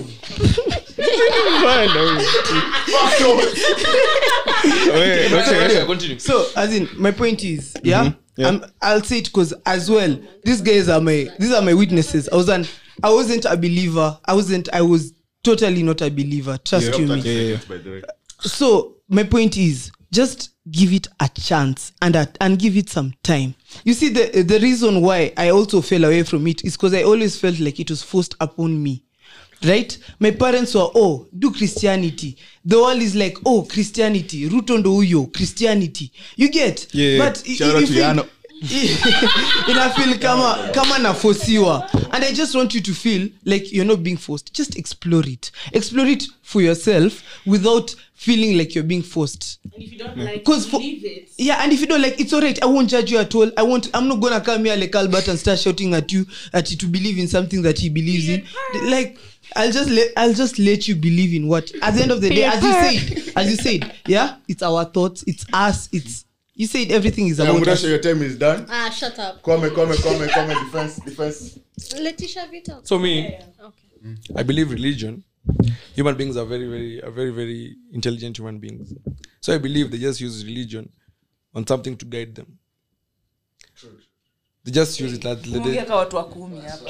Okay, continue. So, as in, my point is, I'll say it because as well, these are my witnesses. I wasn't a believer. I was totally not a believer. Trust you me. Yeah. So, my point is, just give it a chance and give it some time. You see, the reason why I also fell away from it is because I always felt like it was forced upon me. Right? My parents were, do Christianity. The world is like, Christianity. Rutondo uyo, Christianity. You get? Yeah. But shout out to Yano. inafeel kama nafosiwa, and I just want you to feel like you're not being forced. Just explore it for yourself without feeling like you're being forced. And if you don't like leave it. Yeah, and if you don't like, it's all right. I won't judge you at all. I'm not gonna come here like Albert and start shouting at you to believe in something that he believes in. Like, I'll just let you believe in what, at the end of the day, as you said, yeah, it's our thoughts, it's us, you said everything is about us. Your time is done. Shut up. Come, defense. Letitia Vito. So me, Okay. I believe religion. Human beings are very, very intelligent human beings. So I believe they just use religion on something to guide them. True. They just use it as watu wa 10 hapa.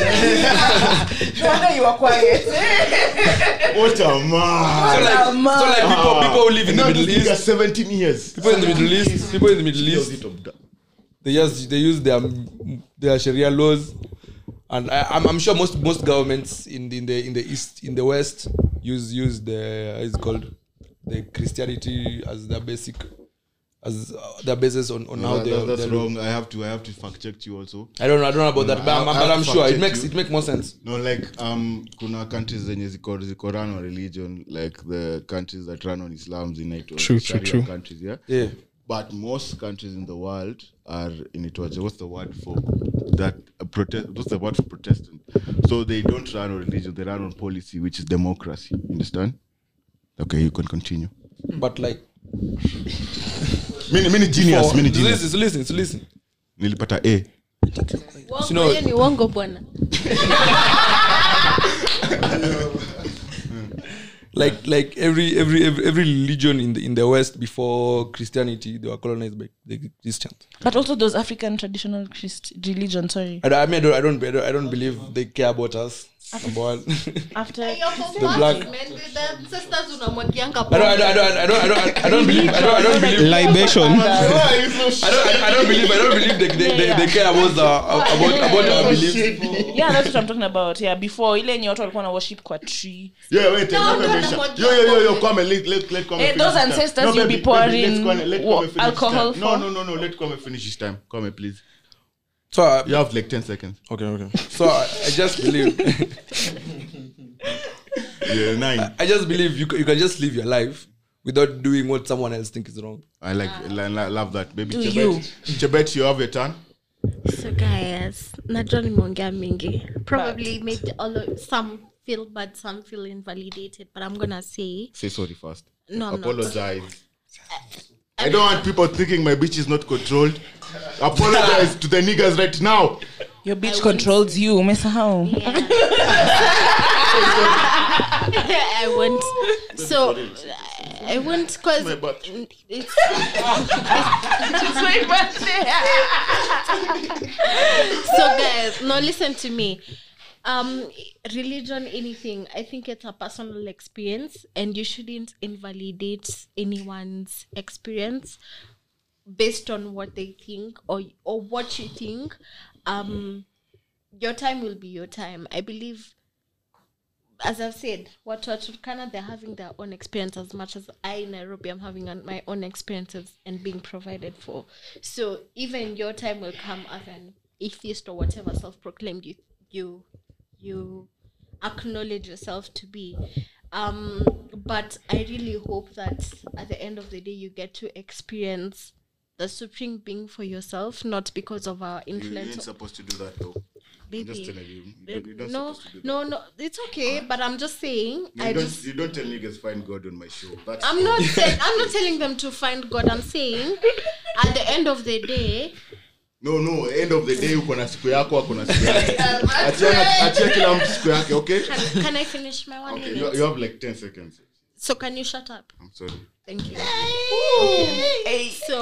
Why you are quiet? What a man. So like people who live in the Middle East, 17 years. People in the Middle East, they use their Sharia laws, and I'm sure most governments in the East, in the West, use the it's called the Christianity as their basic. As their basis on how that's wrong. I have to fact check you also. I don't know about that, but I'm sure it makes more sense. No, like kuna countries zenye ziko run on religion, like the countries that run on Islam zinaitwa Sharia countries, yeah. But most countries in the world are in it. What's the word for that? What's the word for Protestant? So they don't run on religion; they run on policy, which is democracy. Understand? Okay, you can continue. But like. Many genius. So listen. Nilipata A. Ni uongo bwana. Like every religion in the West before Christianity, they were colonized by the Christians. But also those African traditional religions. Sorry. I don't believe they care about us. After the black sisters unamwagianga I don't believe libation. I don't believe they care about our beliefs. Yeah, that's what I'm talking about. Yeah, before ile yenye watu walikuwa na worship kwa tree. Yeah, wait, yo, come and let come. Those ancestors you'll be pouring alcohol for. No, let come and finish this time. Come please. So you have like 10 seconds. Okay. So I just believe. Yeah, 9. I just believe you can just live your life without doing what someone else thinks is wrong. I love that, baby. Chebet, you have your turn. So guys, najua nimeongea mingi. Probably made some feel bad, some feel invalidated, but I'm gonna say sorry first. No, I'm apologize. I don't want people thinking my bitch is not controlled. Apologize to the niggas right now. Your bitch controls you, umesahau. Yeah. I won't. So I won't cause it's so guys, no, listen to me. Religion, anything, I think it's a personal experience, and you shouldn't invalidate anyone's experience based on what they think or what you think. Your time will be your time. I believe, as I've said, what Turkana, they're having their own experience as much as I in Nairobi am having my own experiences and being provided for. So even your time will come as an atheist or whatever self-proclaimed you acknowledge yourself to be. But I really hope that at the end of the day you get to experience the supreme being for yourself, not because of our influence. You ain't supposed to do that though. Baby. I'm just telling you. No, it's okay, but I'm just saying. You don't tell niggas find God on my show. I'm not telling them to find God. I'm saying at the end of the day. No, end of the day uko na siku yako, ako na siku yake. Achia kila mtu siku yake, okay? Can I finish my 1 minute? You have like 10 seconds. So can you shut up? I'm sorry. Thank you. Okay. So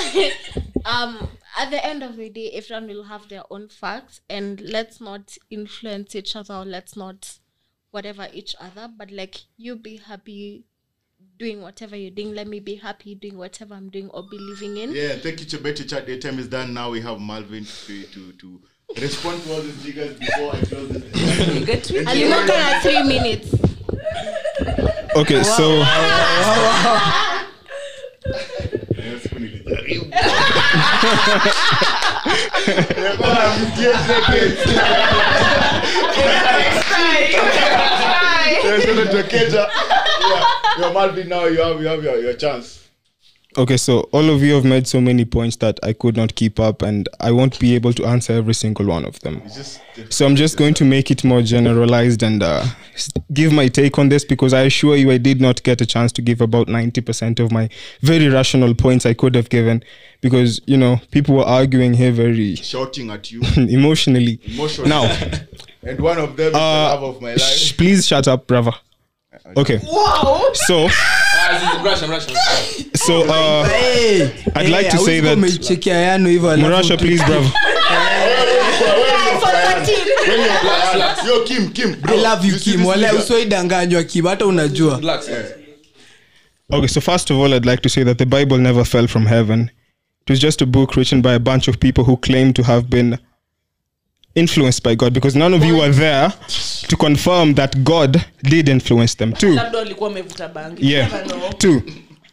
at the end of the day, everyone will have their own facts, and let's not influence each other, or let's not whatever each other, but like, you be happy doing whatever you're doing. Let me be happy doing whatever I'm doing or believing in. Yeah, thank you, Chebet. Chat. The time is done. Now we have Malvin to respond to all these niggas before I close this. I'll work on 3 minutes. Okay, so Malvin, now you have your chance. Okay, so all of you have made so many points that I could not keep up, and I won't be able to answer every single one of them. So I'm just going to make it more generalized and give my take on this, because I assure you I did not get a chance to give about 90% of my very rational points I could have given, because, you know, people were arguing here very... shouting at you. emotionally. Now... and one of them is the love of my life. Please shut up, brother. Okay. Wow. So... So I'd like to say that Murasha, please, bro. Yo, Kim, bro. I love you, Kim. Wala usoidanganywa Kim, hata unajua. Okay, so first of all, I'd like to say that the Bible never fell from heaven. It was just a book written by a bunch of people who claim to have been influenced by God, because none of you were there to confirm that God did influence them. Two. Yeah. Two.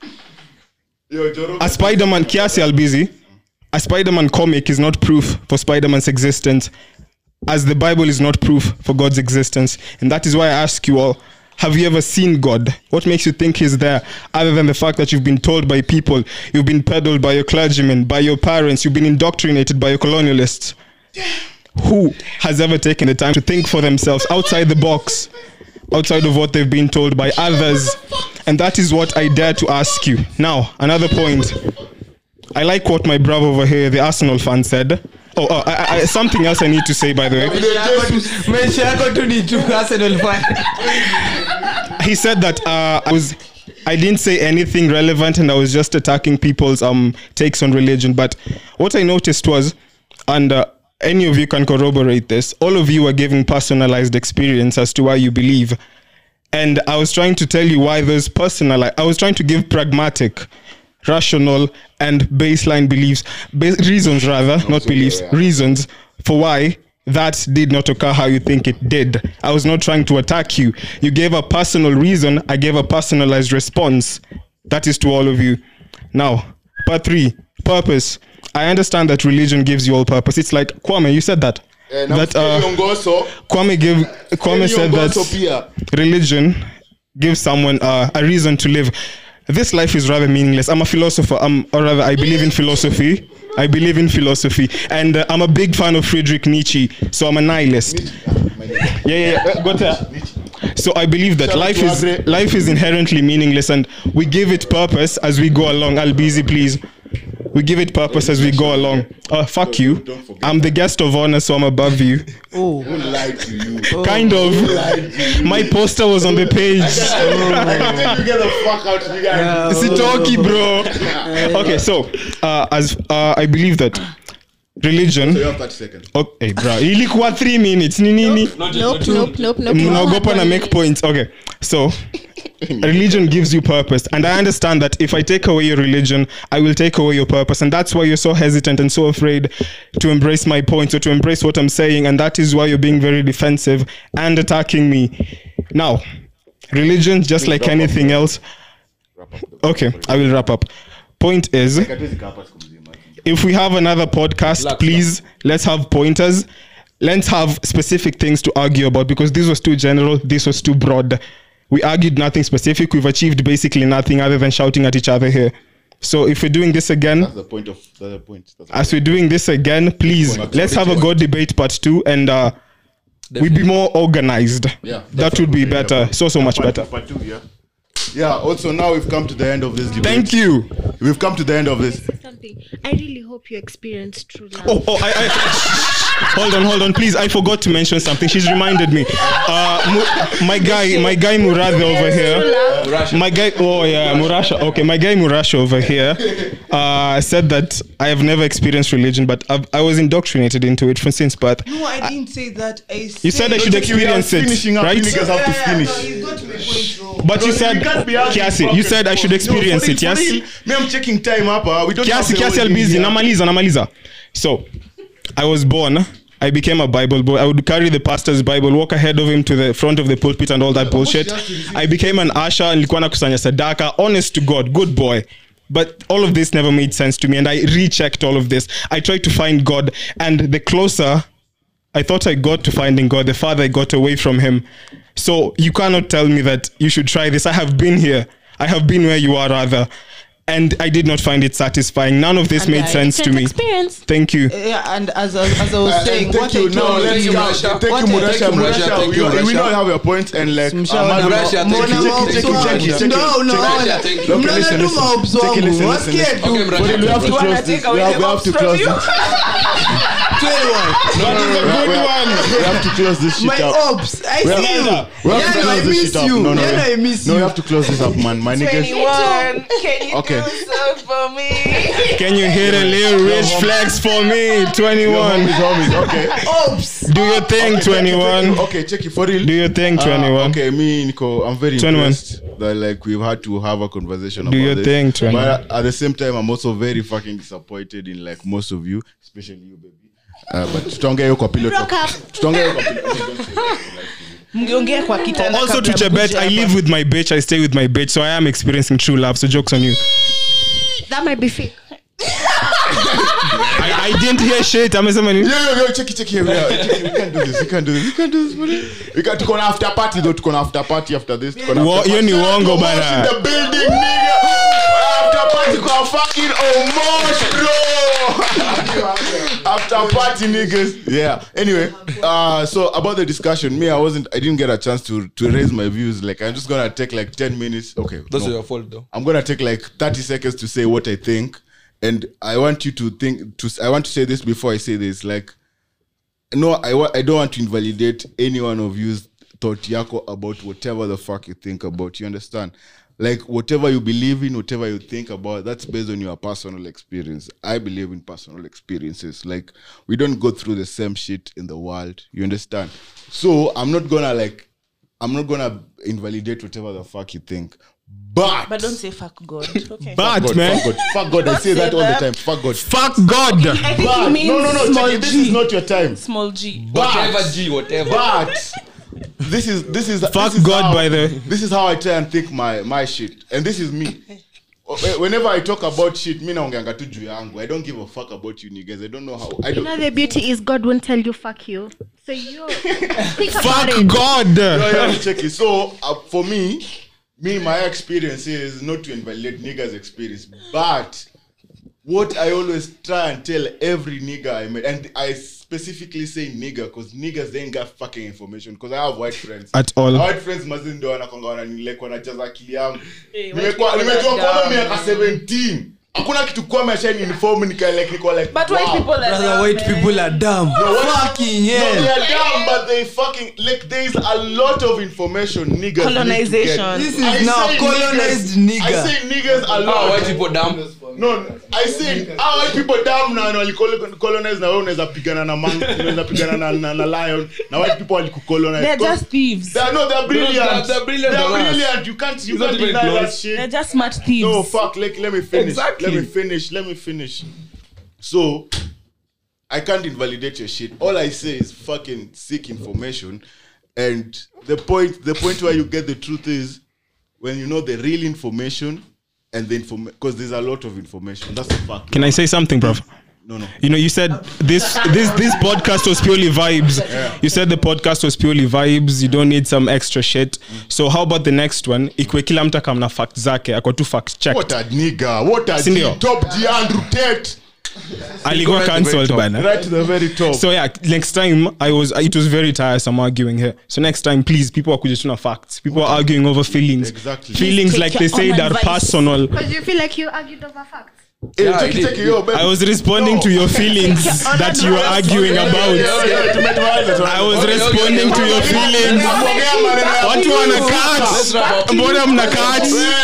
A Spider-Man, Kiasi Albizi, a Spider-Man comic is not proof for Spider-Man's existence, as the Bible is not proof for God's existence. And that is why I ask you all, have you ever seen God? What makes you think he's there, other than the fact that you've been told by people, you've been peddled by your clergymen, by your parents, you've been indoctrinated by your colonialists? Who has ever taken the time to think for themselves outside the box, outside of what they've been told by others? And that is what I dare to ask you. Now, another point. I like what my brother over here, the Arsenal fan, said. Something else I need to say, by the way. He said that I didn't say anything relevant, and I was just attacking people's takes on religion. But what I noticed was, and any of you can corroborate this, all of you are giving personalized experience as to why you believe. And I was trying to tell you why those personalized, I was trying to give pragmatic, rational, and baseline beliefs, reasons rather, not beliefs, reasons for why that did not occur how you think it did. I was not trying to attack you. You gave a personal reason, I gave a personalized response. That is to all of you. Now, part 3, purpose. I understand that religion gives you all purpose. It's like Kwame, you said that. Kwame said that religion gives someone a reason to live. This life is rather meaningless. I'm a philosopher. I believe in philosophy. And I'm a big fan of Friedrich Nietzsche. So I'm a nihilist. Got that. So I believe that life is inherently meaningless, and we give it purpose as we go along. Albizi, please. We give it purpose as we go along. Fuck you. I'm the guest of honor, so I'm above you. Who lied to you? Kind of. My poster was on the page. You get the fuck out of here. Sitoki, bro. Okay, so as I believe that religion. So you have 30 seconds. Okay, bro. Ilikuwa 3 minutes. Nope. Mnaogopa na make points. Okay. So religion gives you purpose, and I understand that if I take away your religion, I will take away your purpose, and that's why you're so hesitant and so afraid to embrace my points or to embrace what I'm saying, and that is why you're being very defensive and attacking me. Now, religion, just like anything else. Okay, I will wrap up. Point is, if we have another podcast, please, let's have pointers. Let's have specific things to argue about, because this was too general, this was too broad. We argued nothing specific. We've achieved basically nothing other than shouting at each other here. So if we're doing this again, that's the point of the point. As we're doing this again, please, let's have a God debate part 2, and we'd be more organized. Yeah, that would be better. So much better. Part 2, yeah. Yeah, also now we've come to the end of this debate. Thank you. We've come to the end of this. Something. I really hope you experience true love. Hold on, please. I forgot to mention something. She's reminded me. My guy Muradha over here. My guy, Murasha. Okay, my guy Murasha over here said that I have never experienced religion, but I was indoctrinated into it since birth. No, I didn't say that. You said I should experience it, right? Have to finish. But you said, Kiasi, you said I should experience it, yes? Me, I'm checking time up. We don't Kiasi Albizi, namaliza. So, I was born. I became a Bible boy. I would carry the pastor's Bible, walk ahead of him to the front of the pulpit and all that bullshit. I became an usher and nilikuwa nakusanya sadaka. Honest to God, good boy. But all of this never made sense to me, and I rechecked all of this. I tried to find God, and the closer I thought I got to finding God, the farther I got away from him. So you cannot tell me that you should try this. I have been here. I have been where you are, rather. And I did not find it satisfying. None of this made sense to me. Experience. Thank you. Yeah, and as I was saying, thank what you. I Now told let's you, go. Thank you, Murasha. We know you have your point, and like Murasha, we have to close this shit my up. ops, I see you. We have to close this shit up. No, I miss we you. have to close this up, man. My niggas. 21. Can you Okay. do so for me? Can you hit a little rich flex for me? 21. Homies, okay. Ops. Do your thing, 21. Okay, check it for real. Do your thing, 21. Okay, me, Nico, I'm very 21. impressed that like we've had to have a conversation about Do your this. thing, 21. But at the same time, I'm also very fucking disappointed in like most of you, especially you, baby. But tutaongea hiyo kwa pillow talk. Tutaongea hiyo kwa pillow talk. Mngeongea kwa kitanda Also, kabla to Chebet, mkuje I hapa. live with my bitch. I stay with my bitch, so I am experiencing true love. So jokes on you. That might be fake. I didn't hear shit. I'm saying. Yo, check it here. We can't do this. We can't do this. We can't go after party though. To go after party after this. You ni wongo in bana. the building, nigga. After party, go fucking Omosh, bro. After party, niggas. Yeah. Anyway, so about the discussion, I didn't get a chance to raise my views. Like, I'm just gonna take like 10 minutes. Okay. That's your fault, though. I'm gonna take like 30 seconds to say what I think. And I want you to I want to say this before I say this. Like, no, I don't want to invalidate any one of you's thought yako about whatever the fuck you think about. You understand? Like, whatever you believe in, whatever you think about, that's based on your personal experience. I believe in personal experiences. Like, we don't go through the same shit in the world. You understand? So I'm not gonna invalidate whatever the fuck you think. But don't say fuck God. Okay. But God, man, fuck God. I say that all the time. Fuck God. fuck God. I think it means No. small Check it. This G. is not your time. Small G. Whatever. But this is Fuck this is God, how, by the- This is how I try and think my shit, and this is me. Whenever I talk about shit, me naongeanga tu juu yangu. I don't give a fuck about you niggas. I don't know how. I You don't. know the beauty is God won't tell you fuck you. So you think about Fuck it. God. Yeah, check it. So for me, my experience is not to invalidate niggas' experience, but what I always try and tell every nigga I met, and I specifically say nigga because niggas ain't got fucking information, because I have white friends. At all. White friends mazi ndio wanakonga wananilek wanajaza akili yangu. Hey, Nimejua kwa miaka 17. Hakuna kitu kwa maisha ni uniform niko like But white people are Brother, dumb, white people are dumb. Fucking No, hell. they are dumb, but they fucking like. There is a lot of information niggas Colonization. need to This get. is now colonized nigga. I say niggas a lot. white people dumb. No, I say white people dumb na walicolonize na wewe unaweza pigana na monkey, unaweza pigana na lion. Na white people walikucolonize. They're just thieves. They're brilliant. They're brilliant They're than us. brilliant. You can't not even deny that close. shit. They're just smart thieves. No, fuck. Let me finish. Exactly. Let me finish. So, I can't invalidate your shit. All I say is fucking seek information. And the point where you get the truth is when you know the real information and the information, because there's a lot of information. That's a fact. Can I say something, bro? No. You know, you said this podcast was purely vibes. Yeah. You said the podcast was purely vibes. You don't need some extra shit. So how about the next one? Ikwe kila mtu kamna fact zake. Ako tu fact checked. What a nigga. What a Sindio? top G Andrew Tate. Alikuwa cancelled bana. Right to the very top. So yeah, next time it was very tiresome arguing here. So next time, please, people are just not facts. People are arguing over feelings. Exactly. Feelings Please like take they your say own are advice. personal. Because you feel like you argued over facts. Hey, check it, yo, baby. I was responding to your feelings that you were arguing about. I was responding to your feelings. Watu wanakat. Mbona mnakat?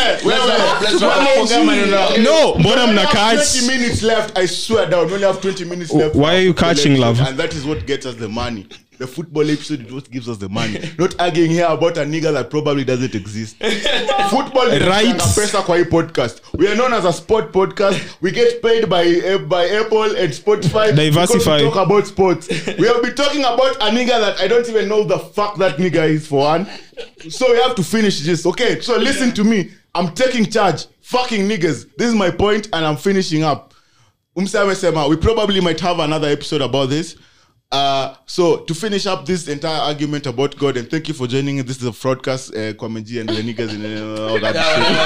No, mbona mnakat? 20 minutes left. I swear down. We only have 20 minutes left. Why are you catching, love? And that is what gets us the money. The football episode is what gives us the money. Not arguing here about a nigga that probably doesn't exist. Football is Right. pesa kwa hii podcast. We are known as a sport podcast. We get paid by Apple and Spotify. Diversify. Because we talk about sports. We have been talking about a nigga that I don't even know the fuck that nigga is for one. So we have to finish this. Okay, so listen to me. I'm taking charge. Fucking niggas. This is my point and I'm finishing up. We probably might have another episode about this. So to finish up this entire argument about God, and thank you for joining. This is a broadcast, Kwamenji and the niggas and all that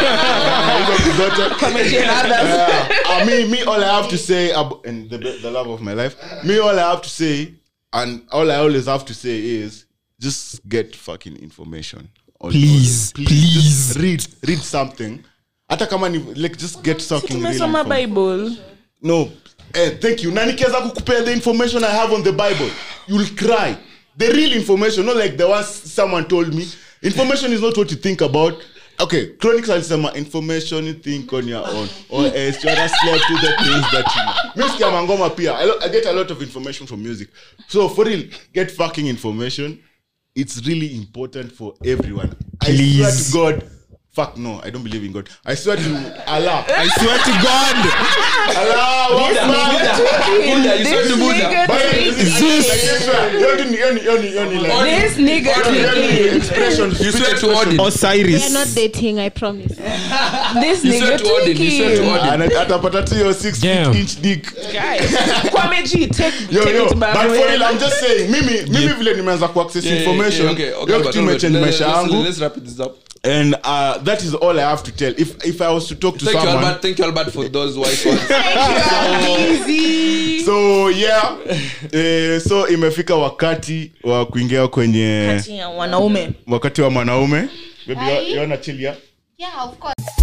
shit. Me, all I have to say, and the love of my life, all I have to say, and all I always have to say is, just get fucking information. Please. Just read something. Hata kama ni, like, just get something. Tumesoma Bible. No. Thank you. Nanikeza kukupea the information I have on the Bible. You'll cry. The real information, not like the one someone told me. Information is not what you think about. Okay, Chronicles alisema information you think on your own, or else you're a slave to the things that you know. Music ya mangoma pia. I get a lot of information from music. So for real, get fucking information. It's really important for everyone. Please. I swear to God. Fuck no, I don't believe in God. I swear to Allah. I swear to God. Allah. This nigga. You swear to Odin. Osiris. We are not dating, I promise. This You swear nigga to Odin. You swear to Odin. Atapata to your 6 inch dick. Guys, Kwameji, take Yo, it back. but for real, I'm just saying, mimi vile nimeanza ku access information. Okay, Yo kitu imechange maisha yangu. Let's wrap this up. And that is all I have to tell. If I was to talk to Thank someone, you, Albert. Thank you, Albert, for those wise words. Easy. so yeah, so imefika wakati wa kuingia kwenye Wanaume. wakati wa mwanaume. Baby, you wanna chill, yeah? Yeah, of course.